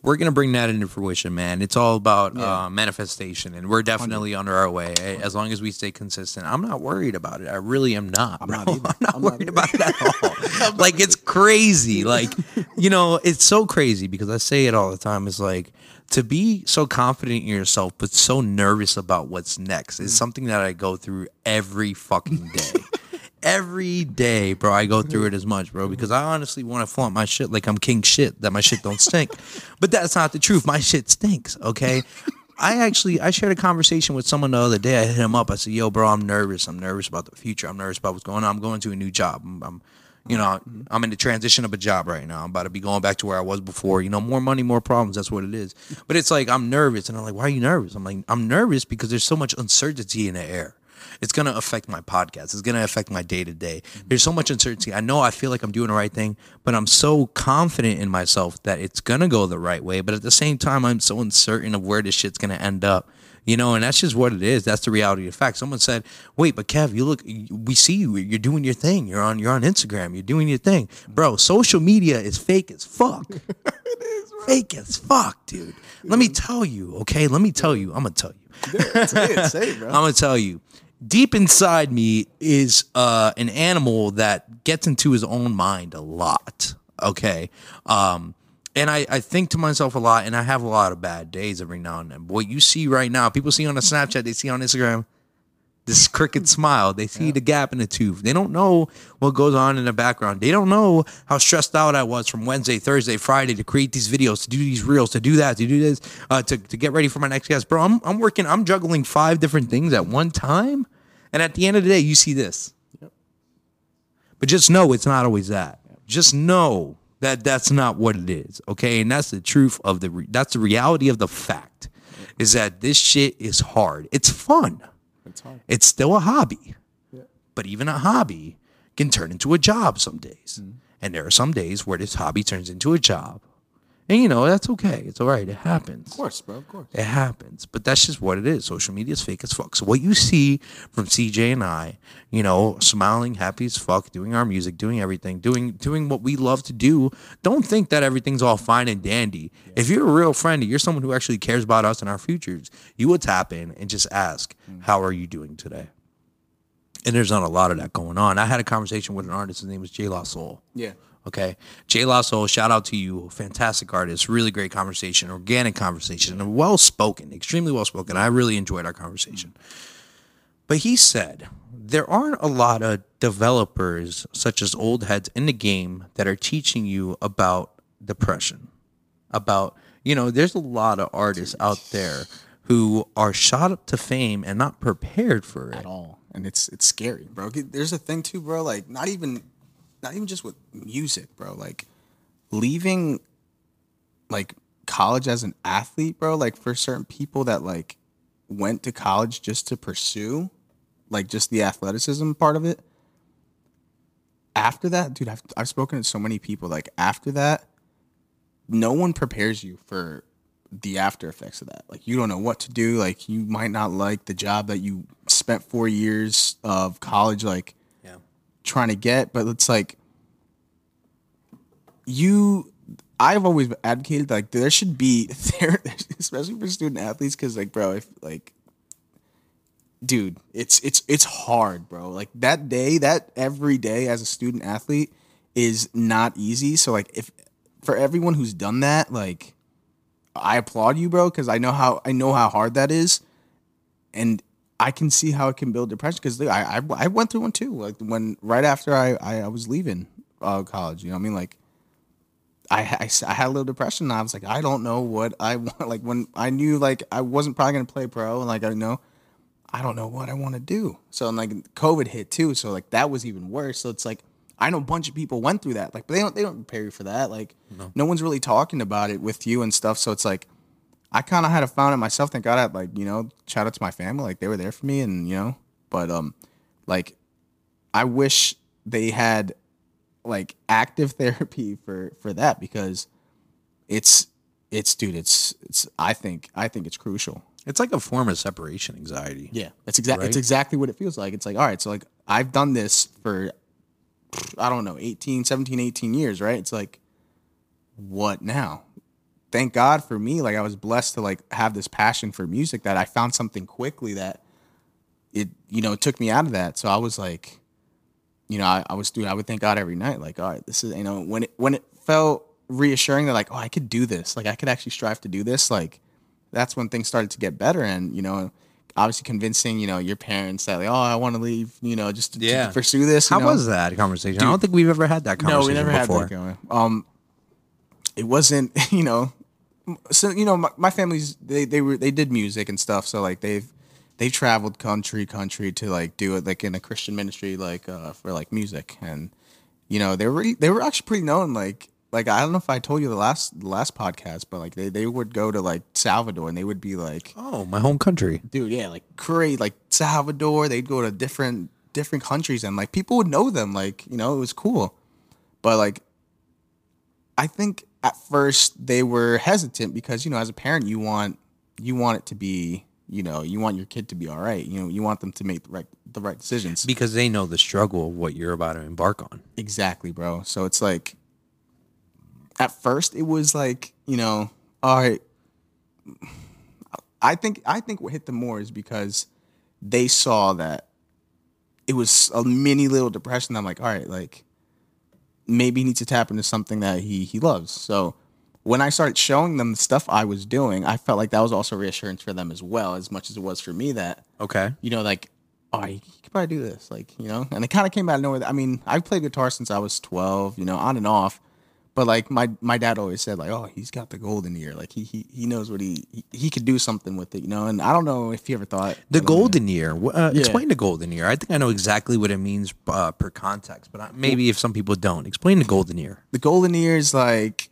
we're gonna bring that into fruition, man. It's all about yeah. uh, manifestation, and we're definitely one hundred on our way. As long as we stay consistent, I'm not worried about it. I really am not. I'm bro. not, either. I'm not I'm worried not about it at all. Like it's crazy. Like you know, it's so crazy because I say it all the time. It's like to be so confident in yourself, but so nervous about what's next is something that I go through every fucking day. Every day, bro, I go through it as much, bro, because I honestly want to flaunt my shit like I'm king shit, that my shit don't stink. But that's not the truth. My shit stinks, okay? I actually, I shared a conversation with someone the other day. I hit him up. I said, yo, bro, I'm nervous. I'm nervous about the future. I'm nervous about what's going on. I'm going to a new job. I'm, I'm you know, I'm in the transition of a job right now. I'm about to be going back to where I was before. You know, more money, more problems. That's what it is. But it's like, I'm nervous. And I'm like, why are you nervous? I'm like, I'm nervous because there's so much uncertainty in the air. It's going to affect my podcast. It's going to affect my day to day. There's so much uncertainty. I know I feel like I'm doing the right thing, but I'm so confident in myself that it's going to go the right way. But at the same time, I'm so uncertain of where this shit's going to end up. You know, and that's just what it is. That's the reality of the fact. Someone said, wait, but Kev, you look, we see you. You're doing your thing. You're on, you're on Instagram. You're doing your thing. Bro, social media is fake as fuck. It is, right? Fake as fuck, dude. Let me tell you, okay? Let me tell you. I'm going to tell you. Yeah, say it, say it, bro. I'm going to tell you. Deep inside me is uh, an animal that gets into his own mind a lot, okay? Um, and I, I think to myself a lot, and I have a lot of bad days every now and then. What you see right now, people see on the Snapchat, they see on Instagram, this crooked smile. They see yeah. the gap in the tooth. They don't know what goes on in the background. They don't know how stressed out I was from Wednesday, Thursday, Friday to create these videos, to do these reels, to do that, to do this, uh, to, to get ready for my next guest. Bro, I'm, I'm working, I'm juggling five different things at one time. And at the end of the day, you see this. Yep. But just know it's not always that. Yep. Just know that that's not what it is, okay? And that's the truth of the, re- that's the reality of the fact, yep. is that this shit is hard. It's fun. It's hard. It's still a hobby. Yep. But even a hobby can turn into a job some days. Mm-hmm. And there are some days where this hobby turns into a job. And, you know, that's okay. It's all right. It happens. Of course, bro. Of course. It happens. But that's just what it is. Social media is fake as fuck. So what you see from C J and I, you know, smiling, happy as fuck, doing our music, doing everything, doing doing what we love to do, don't think that everything's all fine and dandy. Yeah. If you're a real friend, you're someone who actually cares about us and our futures, you will tap in and just ask, mm. how are you doing today? And there's not a lot of that going on. I had a conversation with an artist. His name was J La Soul. Yeah. Okay. J La Soul, shout out to you. Fantastic artist. Really great conversation. Organic conversation. And well spoken. Extremely well spoken. I really enjoyed our conversation. But he said, there aren't a lot of developers, such as old heads in the game, that are teaching you about depression. About, you know, there's a lot of artists out there who are shot up to fame and not prepared for it. At all. And it's it's scary, bro. There's a thing, too, bro. Like, not even... Not even just with music, bro. Like, leaving, like, college as an athlete, bro. Like, for certain people that, like, went to college just to pursue, like, just the athleticism part of it. After that, dude, I've, I've spoken to so many people. Like, after that, no one prepares you for the after effects of that. Like, you don't know what to do. Like, you might not like the job that you spent four years of college, like, trying to get, but it's like you I've always advocated like there should be there, especially for student athletes, because like bro if like dude it's it's it's hard, bro. Like that day, that every day as a student athlete is not easy. So like if for everyone who's done that, like I applaud you, bro, because I know how I know how hard that is. And I can see how it can build depression, because I, I I went through one too. Like when right after I, I, I was leaving uh, college, you know what I mean? Like I, I, I had a little depression, and I was like, I don't know what I want. Like when I knew like I wasn't probably gonna play pro, and like I know I don't know what I want to do. So and like COVID hit too, so like that was even worse. So it's like I know a bunch of people went through that, like but they don't they don't prepare you for that. Like no, no one's really talking about it with you and stuff. So it's like. I kind of had to found it myself. Thank God I had, like, you know, shout out to my family. Like, they were there for me and, you know, but, um, like, I wish they had, like, active therapy for, for that, because it's, it's, dude, it's, it's, I think, I think it's crucial. It's like a form of separation anxiety. Yeah. It's exactly, right? It's exactly what it feels like. It's like, all right, so, like, I've done this for, I don't know, eighteen, seventeen, eighteen years, right? It's like, what now? thank God for me, like I was blessed to like have this passion for music that I found something quickly that it, you know, took me out of that. So I was like, you know, I, I was doing, I would thank God every night, like, all right, this is, you know, when it, when it felt reassuring that like, oh, I could do this, like I could actually strive to do this, like that's when things started to get better. And, you know, obviously convincing, you know, your parents that like, oh, I want to leave, you know, just to, Yeah. to pursue this. You How know? was that conversation? Dude, I don't think we've ever had that No, conversation we never before. had that going. Um, it wasn't, you know, so you know, my, my family's they they were they did music and stuff, so like they've they traveled country country to like do it like in a Christian ministry like uh for like music, and you know they were really, they were actually pretty known like like I don't know if I told you the last the last podcast, but like they, they would go to like Salvador and they would be like, Oh, my home country. dude, yeah, like great, like Salvador, they'd go to different different countries and like people would know them, like, you know, it was cool. But like I think at first they were hesitant because, you know, as a parent you want you want it to be, you know, you want your kid to be all right. You know, you want them to make the right the right decisions. Because they know the struggle of what you're about to embark on. Exactly, bro. So it's like at first it was like, you know, all right. I think I think what hit them more is because they saw that it was a mini little depression. I'm like, all right, like maybe he needs to tap into something that he he loves. So when I started showing them the stuff I was doing, I felt like that was also reassurance for them as well, as much as it was for me that, Okay. you know, like, oh, you could probably do this, like, you know, and it kind of came out of nowhere. I mean, I've played guitar since I was twelve, you know, on and off. But like my, my dad always said, like, oh, he's got the golden ear. Like he he, he knows what he, he he could do something with it, you know. And I don't know if he ever thought The I don't know. golden year. Wh- Uh, Yeah. Explain the golden year. I think I know exactly what it means uh, per context, but I, maybe if some people don't, explain the golden year. The golden ear is like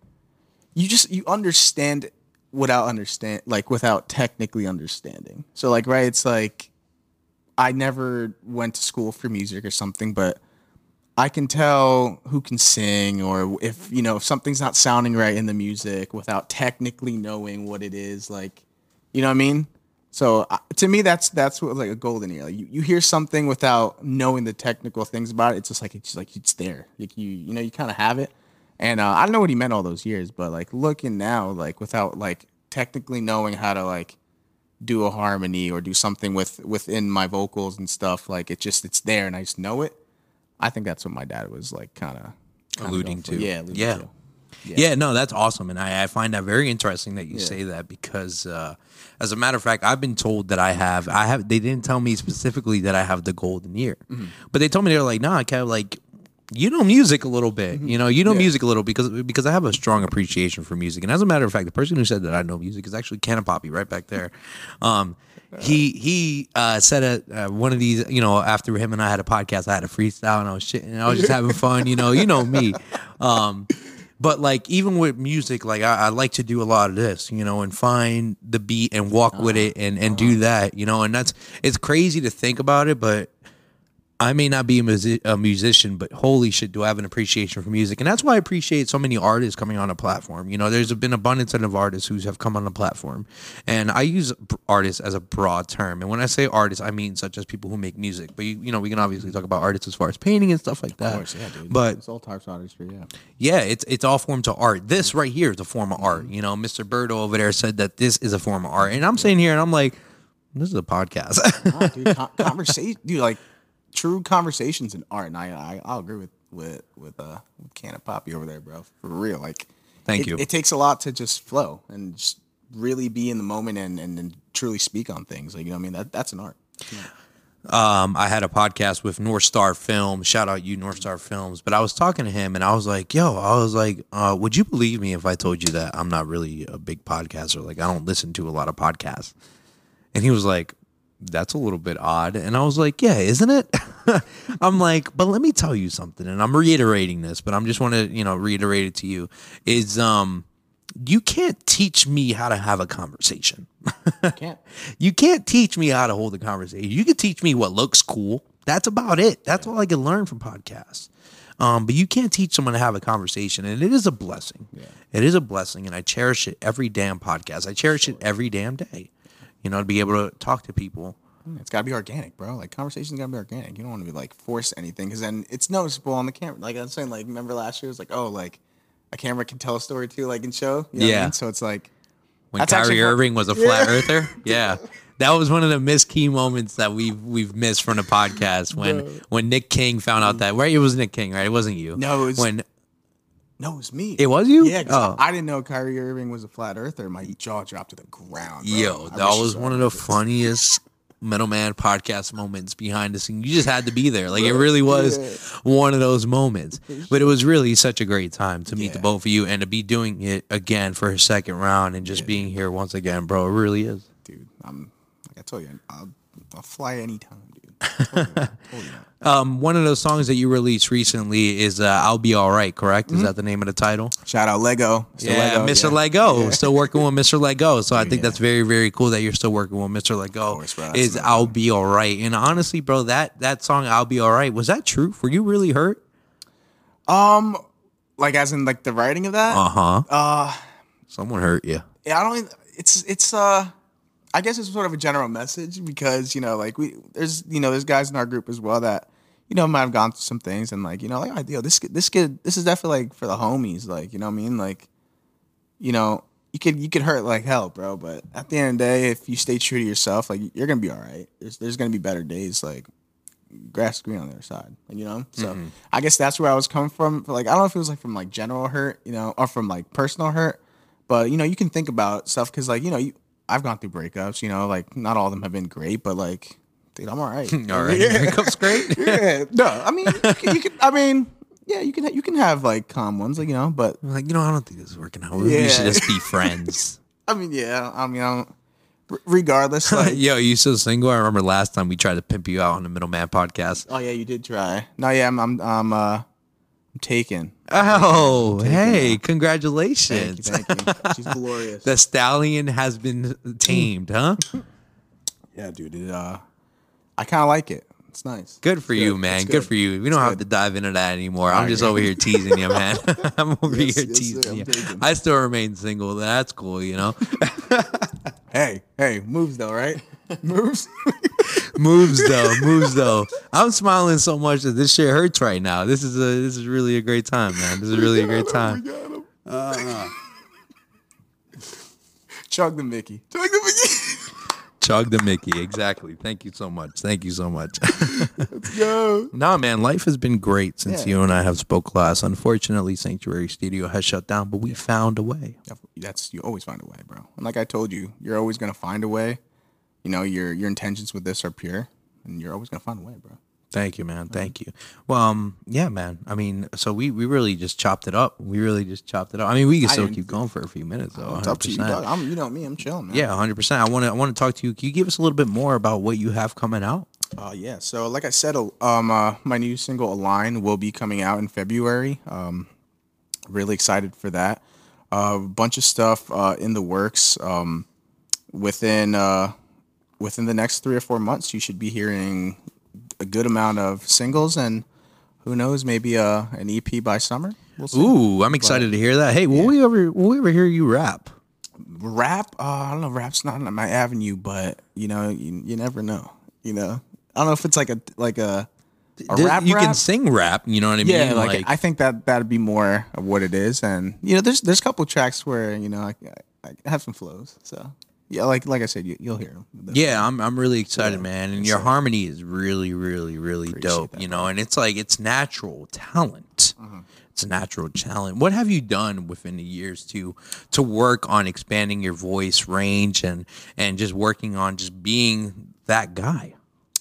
you just you understand it without understand like without technically understanding. So like right, it's like I never went to school for music or something, but I can tell who can sing or if, you know, if something's not sounding right in the music without technically knowing what it is, like, you know what I mean? So uh, to me, that's that's what like a golden ear. Like you, you hear something without knowing the technical things about it. It's just like it's just like it's there. Like you you know you kind of have it. And uh, I don't know what he meant all those years, but like looking now, like without like technically knowing how to like do a harmony or do something with within my vocals and stuff, like it just it's there and I just know it. I think that's what my dad was like kind of Alluding to. Yeah, alluding Yeah. to. Yeah. no, that's awesome. And I, I find that very interesting that you Yeah. say that because, uh, as a matter of fact, I've been told that I have, I have, they didn't tell me specifically that I have the golden ear, Mm-hmm. but they told me, they're like, nah, Kev, like, you know music a little bit, you know, you know Mm-hmm. Yeah. music a little because because I have a strong appreciation for music. And as a matter of fact, the person who said that I know music is actually Canna Poppy right back there. Um, he he uh, said at uh, one of these, you know, after him and I had a podcast, I had a freestyle and I was shitting and I was just having fun, you know, you know me. Um, but like even with music, like I, I like to do a lot of this, you know, and find the beat and walk with it and and do that, you know, and that's it's crazy to think about it, but I may not be a, music, a musician, but holy shit, do I have an appreciation for music. And that's why I appreciate so many artists coming on a platform. You know, there's been abundance of artists who have come on the platform. And I use artists as a broad term. And when I say artists, I mean such as people who make music. But, you, you know, we can obviously talk about artists as far as painting and stuff like that. Of course, yeah, dude. But it's all types of artistry, yeah. yeah, it's it's all forms of art. This right here is a form of art. You know, Mister Birdo over there said that this is a form of art. And I'm sitting here and I'm like, this is a podcast. Nah, dude, con- conversation, dude, like true conversations in art, and I, I I'll agree with with with uh with Canna Poppy over there, bro. For real, like, Thank it, you. It takes a lot to just flow and just really be in the moment and and, and truly speak on things. Like, you know what I mean? That that's an art. Um, I had a podcast with North Star Films. Shout out you, North Star Films. But I was talking to him and I was like, yo, I was like, uh, would you believe me if I told you that I'm not really a big podcaster? Like, I don't listen to a lot of podcasts. And he was like, that's a little bit odd. And I was like, yeah, isn't it? I'm like, but let me tell you something. And I'm reiterating this, but I'm just want to, you know, reiterate it to you is, um, you can't teach me how to have a conversation. Can't. You can't teach me how to hold a conversation. You can teach me what looks cool. That's about it. That's all I can learn from podcasts. Um, but you can't teach someone to have a conversation, and it is a blessing. Yeah. It is a blessing, and I cherish it every damn podcast. I cherish it every damn day. You know, to be able to talk to people. It's got to be organic, bro. Like, conversations got to be organic. You don't want to be like force anything because then it's noticeable on the camera. Like I'm saying, like remember last year it was like, oh, like a camera can tell a story too, like in show. You know what I Yeah. mean? So it's like When That's actually Kyrie fun- Irving was a flat earther. Yeah. That was one of the missed key moments that we've we've missed from the podcast when when Nick King found out that right it was Nick King, right? It wasn't you. No, it was- when no, it was me. it was you? Yeah, 'cause Oh. I, I didn't know Kyrie Irving was a flat earther. My jaw dropped to the ground. Bro. Yo, I that wish you was saw one it. of the funniest Middleman podcast moments behind the scene. You just had to be there. Like it really was one of those moments. But it was really such a great time to meet the Yeah. both of you and to be doing it again for a second round and just being here once again, bro. It really is. dude. I'm like I told you, I'll, I'll fly anytime, dude. I told you that. I told you that. Um, one of those songs that you released recently is uh, "I'll Be All Right." Correct? Is that the name of the title? Shout out Lego. Mister Yeah, Lego, Mister yeah. Lego. Yeah. Still working with Mister Lego. So I think Yeah. that's very, very cool that you're still working with Mister Lego. course, bro. That's Is no "I'll Be All Right." And honestly, bro, that that song "I'll Be All Right" was that true? Were you really hurt? Um, like as in like the writing of that. Uh huh. Uh, Someone hurt you. yeah, I don't. even- It's it's uh, I guess it's sort of a general message because you know like we there's you know there's guys in our group as well that you know might have gone through some things and like you know like oh, yo, this this kid this is definitely like for the homies like you know what I mean like you know you could you could hurt like hell bro but at the end of the day if you stay true to yourself like you're gonna be all right. There's there's gonna be better days like grass is green on the other side like, you know so I guess that's where I was coming from like I don't know if it was like from like general hurt you know or from like personal hurt. But, you know, you can think about stuff because, like, you know, you, I've gone through breakups, you know, like, not all of them have been great, but, like, dude, I'm all right. All right. Yeah. Breakup's great. yeah. No, I mean, you can, you can, I mean, yeah, you can, you can have, like, calm ones, like, you know, but, I'm like, you know, I don't think this is working out. We Yeah. should just be friends. I mean, yeah, I mean, I don't, r- regardless, like, Yo, you still single? I remember last time we tried to pimp you out on the Middleman podcast. oh, yeah, you did try. No, yeah, I'm, I'm, I'm, uh, I'm taken. Oh, taken hey, now. congratulations. Thank you, thank you. She's glorious. The stallion has been tamed, huh? Yeah, dude, it, uh, I kind of like it. It's nice. Good for It's you, good. man. It's Good. good. for you. We don't It's have good. to dive into that anymore. I'm Alright. just over here teasing you, man. I'm over Yes, here yes, sir. teasing I'm you. taken. I still remain single. That's cool, you know. Hey, hey, moves though, right? Moves. Moves though, moves though. I'm smiling so much that this shit hurts right now. This is a this is really a great time, man. This is really a great time. Chug the Mickey. Chug the Mickey. Chug the Mickey, exactly. Thank you so much. Thank you so much. Yo. Nah, man, life has been great since Yeah. you and I have spoke last. Unfortunately, Sanctuary Studio has shut down, but we found a way. That's you always find a way, bro. And like I told you, you're always gonna find a way. You know, your your intentions with this are pure, and you're always gonna find a way, bro. Thank you, man. Thank you. Well, um, yeah, man. I mean, so we, we really just chopped it up. We really just chopped it up. I mean, we can I still didn't- keep going for a few minutes, though. It's up to you, one hundred dog. percent. I'm, you know me, I'm chilling, man. Yeah, one hundred percent. I want to I want to talk to you. Can you give us a little bit more about what you have coming out? Uh, yeah. So, like I said, uh, um, uh, my new single "Align" will be coming out in February. Um, really excited for that. A uh, bunch of stuff uh, in the works. Um, within uh, within the next three or four months, you should be hearing a good amount of singles, and who knows, maybe uh, an E P by summer. We'll see. Ooh, I'm excited to hear that. Hey, will we ever will we ever hear you rap? Rap, uh, I don't know. Rap's not my avenue, but you know, you, you never know. You know, I don't know if it's like a like a a Th- rap. you rap. can sing rap. You know what I mean? Yeah, like, I think that that'd be more of what it is, and you know, there's there's a couple tracks where you know I, I, I have some flows, so yeah, like like I said, you, you'll hear them. yeah, I'm I'm really excited, Yeah, man. And yes, your sir. harmony is really, really, really Appreciate dope. that, You know, and it's like it's natural talent. Uh-huh. It's a natural talent. What have you done within the years to to work on expanding your voice range and and just working on just being that guy?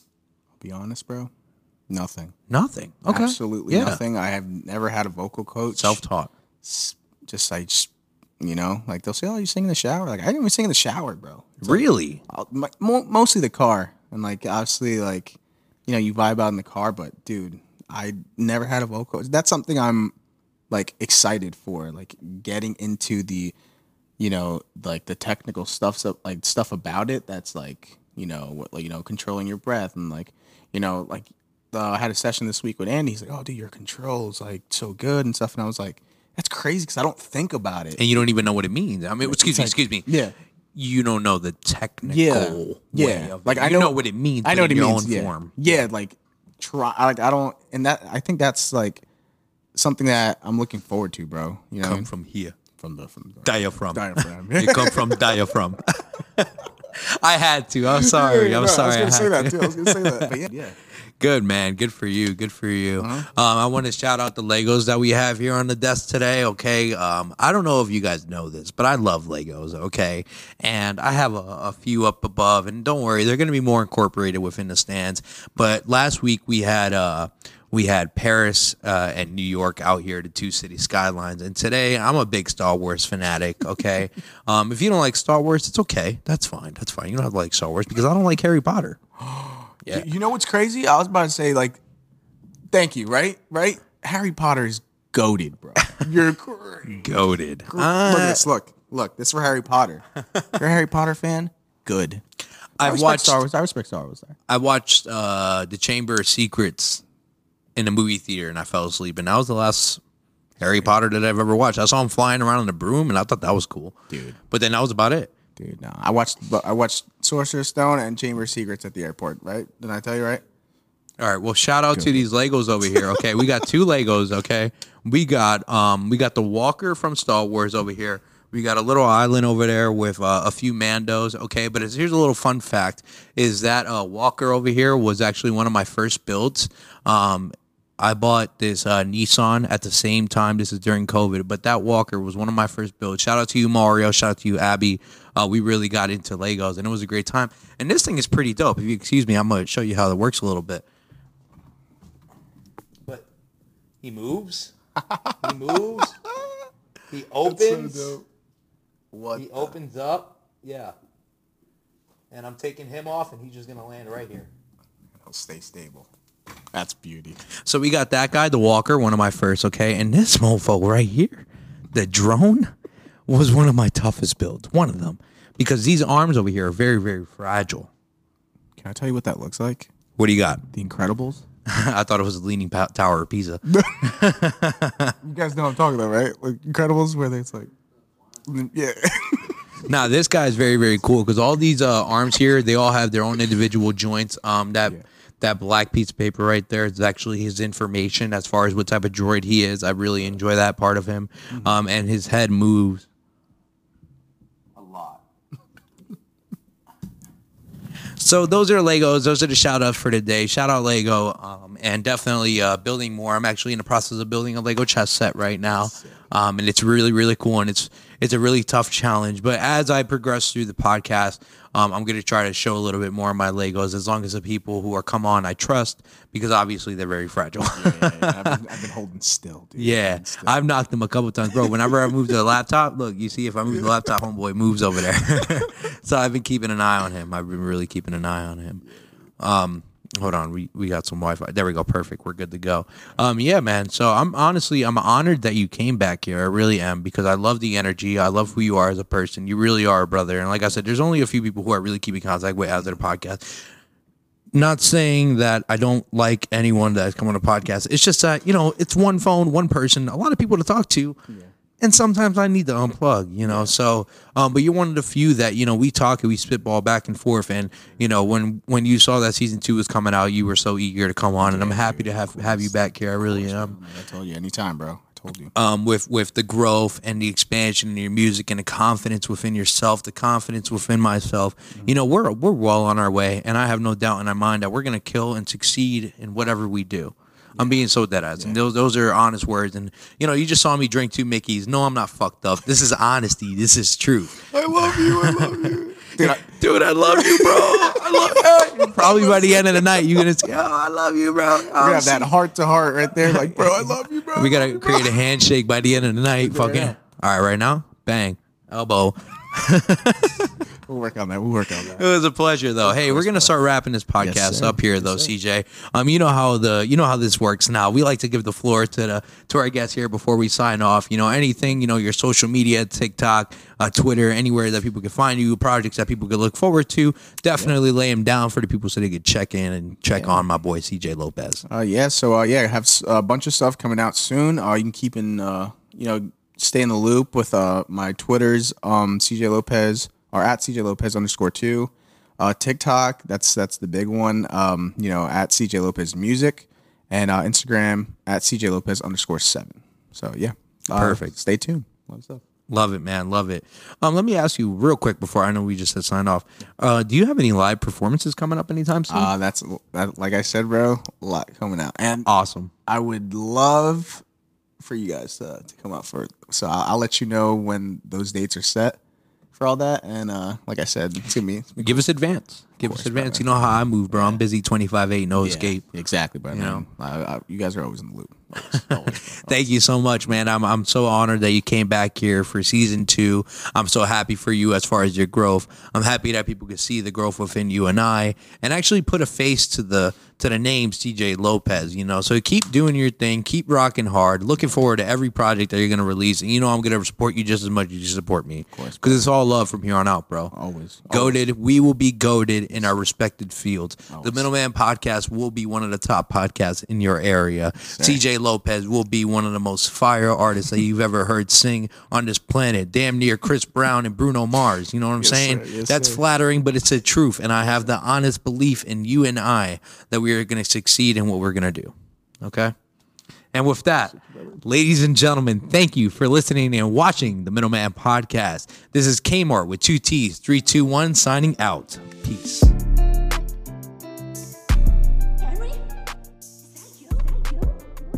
Be honest, bro. Nothing. Nothing. Okay. Absolutely Yeah. nothing. I have never had a vocal coach. Self-taught. S- Just like, just, you know, like they'll say, "Oh, you sing in the shower." Like I didn't even sing in the shower, bro. It's like, Really? I'll- my, mo- mostly the car, and like obviously, like you know, you vibe out in the car. But dude, I never had a vocal coach. That's something I'm like excited for, like getting into the, you know, like the technical stuff, so, like stuff about it. That's like, you know, what, like, you know, controlling your breath and like, you know, like uh, I had a session this week with Andy. He's like, "Oh, dude, your control's like so good and stuff," and I was like, "That's crazy," because I don't think about it. And you don't even know what it means. I mean, excuse me, like- excuse me. Yeah. You don't know the technical Yeah, way yeah. of Like it. I You know, know what it means. I know but what it in your means. own Yeah, form. yeah. Like try. Like I don't, and that I think that's like something that I'm looking forward to, bro. You know, Come from here. from the from the Diaphragm. diaphragm. You come from diaphragm. I had to. I'm sorry. I'm No, sorry. I was I gonna had say that too. I was gonna say that. But yeah, yeah. Good, man. Good for you. Good for you. Uh-huh. Um, I want to shout out the Legos that we have here on the desk today. Okay. Um, I don't know if you guys know this, but I love Legos. Okay. And I have a, a few up above, and don't worry, they're going to be more incorporated within the stands. But last week we had, uh, we had Paris uh, and New York out here, the two city skylines. And today I'm a big Star Wars fanatic. Okay. um, if you don't like Star Wars, it's okay. That's fine. That's fine. You don't have to like Star Wars because I don't like Harry Potter. Yeah. You know what's crazy? I was about to say, like, thank you, right? Right? Harry Potter is goated, bro. You're crazy. Goated. Look at this. Look, look. This is for Harry Potter. You're a Harry Potter fan? Good. I I've respect watched Star Wars. I respect Star Wars. There. I watched uh, The Chamber of Secrets in the movie theater and I fell asleep. And that was the last Harry Potter that I've ever watched. I saw him flying around in a broom and I thought that was cool. Dude. But then that was about it. Dude, no. I watched. I watched Sorcerer's Stone and Chamber of Secrets at the airport. Right? Did I tell you right? All right. Well, shout out to these Legos over here. Okay. We got two Legos. Okay. We got um we got the Walker from Star Wars over here. We got a little island over there with uh, a few Mandos. Okay. But it's, here's a little fun fact is that uh, Walker over here was actually one of my first builds. Um, I bought this uh, Nissan at the same time. This is during COVID, but that Walker was one of my first builds. Shout out to you, Mario. Shout out to you, Abby. Uh, we really got into Legos, and it was a great time. And this thing is pretty dope. If you excuse me, I'm going to show you how it works a little bit. But he moves. He moves. He opens. So what? He opens up. Yeah. And I'm taking him off, and he's just going to land right here. He'll stay stable. That's beauty. So we got that guy, the Walker, one of my first, okay? And this mofo right here, the drone, was one of my toughest builds. One of them. Because these arms over here are very, very fragile. Can I tell you what that looks like? What do you got? The Incredibles. I thought it was the Leaning pa- Tower of Pisa. You guys know what I'm talking about, right? Like Incredibles, where it's like, yeah. Now, this guy is very, very cool because all these uh, arms here, they all have their own individual joints. Um, that Yeah. that black piece of paper right there is actually his information as far as what type of droid he is. I really enjoy that part of him. Mm-hmm. Um, and his head moves a lot. So those are Legos. Those are the shout outs for today. Shout out Lego. Um, and definitely uh, building more. I'm actually in the process of building a Lego chess set right now. Um, and it's really, really cool. And it's it's a really tough challenge. But as I progress through the podcast, um, I'm going to try to show a little bit more of my Legos as long as the people who are come on I trust, because obviously they're very fragile. yeah, yeah, yeah. I've, been, I've been holding still, dude. Yeah, Holding still. I've knocked them a couple times, bro. Whenever I move the laptop, look, you see, if I move the laptop, homeboy moves over there. So I've been keeping an eye on him. I've been really keeping an eye on him. Um, hold on, we we got some Wi-Fi. There we go, perfect. We're good to go. Um, yeah, man. So I'm honestly, I'm honored that you came back here. I really am, because I love the energy. I love who you are as a person. You really are a brother. And like I said, there's only a few people who I really keep in contact with after the podcast. Not saying that I don't like anyone that's come on a podcast. It's just that, you know, it's one phone, one person, a lot of people to talk to. Yeah. And sometimes I need to unplug, you know. So, um, but you're one of the few that, you know, we talk and we spitball back and forth. And, you know, when when you saw that season two was coming out, you were so eager to come on. And I'm happy to have have you back here. I really am. I told you anytime, bro. I told you. Um, with with the growth and the expansion in your music and the confidence within yourself, the confidence within myself, you know, we're we're well on our way. And I have no doubt in our mind that we're gonna kill and succeed in whatever we do. I'm being so dead ass. And those those are honest words. And, you know, you just saw me drink two Mickeys. No, I'm not fucked up. This is honesty. This is truth. I love you. I love you. Dude, I, Dude, I love you, bro. I love you. Probably by the end of the night, you're going to say, oh, I love you, bro. we have that heart to heart right there. Like, bro, I love you, bro. We got to create a handshake by the end of the night. Fucking. All right, right now, bang. Elbow. We'll work on that. We'll work on that. It was a pleasure, though. Hey, we're gonna start wrapping this podcast Yes, sir. up here, Yes, though, sir. C J. Um, you know how the you know how this works now. We like to give the floor to the to our guests here before we sign off. You know, anything, you know, your social media, TikTok, uh, Twitter, anywhere that people can find you, projects that people can look forward to. Definitely lay them down for the people so they could check in and check on my boy C J Lopez. Uh, yeah. So uh, yeah, I have s- a bunch of stuff coming out soon. Uh, you can keep in, uh, you know, stay in the loop with uh my Twitters, um, C J Lopez or at C J Lopez underscore two. Uh, TikTok, that's that's the big one. Um, you know, at C J Lopez Music, and uh, Instagram at C J Lopez underscore seven. So yeah, uh, Perfect. Stay tuned. Love stuff. Love it, man. Love it. Um, let me ask you real quick before I know we just said sign off. Uh, do you have any live performances coming up anytime soon? Uh, that's that, like I said, bro. A lot coming out, and Awesome. I would love for you guys to, to come out for it. So I'll, I'll let you know when those dates are set for all that. And uh, like I said, to me, Give us advance. Give us course, advance. brother. You know how I move, bro. I'm busy twenty-five eight, no yeah, escape. exactly, bro. You know? I, I, you guys are always in the loop. Always, always, bro. Thank you so much, man. I'm I'm so honored that you came back here for season two. I'm so happy for you as far as your growth. I'm happy that people can see the growth within you and I, and actually put a face to the to the name C J Lopez. You know, so keep doing your thing, keep rocking hard. Looking forward to every project that you're gonna release, and you know I'm gonna support you just as much as you support me, because it's all love from here on out, bro. Always, Goated. We will be goated in our respected fields. The Always. Middleman Podcast will be one of the top podcasts in your area. C J Lopez will be one of the most fire artists that you've ever heard sing on this planet. Damn near Chris Brown and Bruno Mars. You know what I'm Yes, saying? sir. Yes, That's sir. flattering, but it's the truth. And I have the honest belief in you and I that we are going to succeed in what we're going to do. Okay? And with that, ladies and gentlemen, thank you for listening and watching the Middleman Podcast. This is Kmart with two T's, three, two, one, signing out. Peace. Henry? Is that you? That you?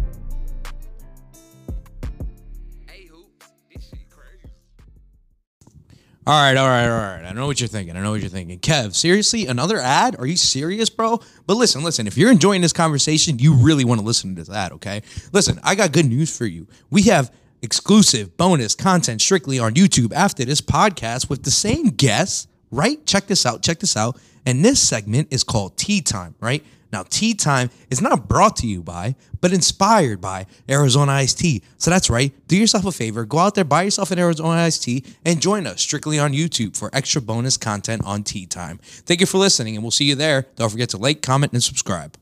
All right, all right, all right. I know what you're thinking. I know what you're thinking. Kev, seriously? Another ad? Are you serious, bro? But listen, listen. If you're enjoying this conversation, you really want to listen to this ad, okay? Listen, I got good news for you. We have exclusive bonus content strictly on YouTube after this podcast with the same guests, right? Check this out. Check this out. And this segment is called Tea Time, right? Now, Tea Time is not brought to you by, but inspired by Arizona Iced Tea. So that's right. Do yourself a favor. Go out there, buy yourself an Arizona Iced Tea, and join us strictly on YouTube for extra bonus content on Tea Time. Thank you for listening, and we'll see you there. Don't forget to like, comment, and subscribe.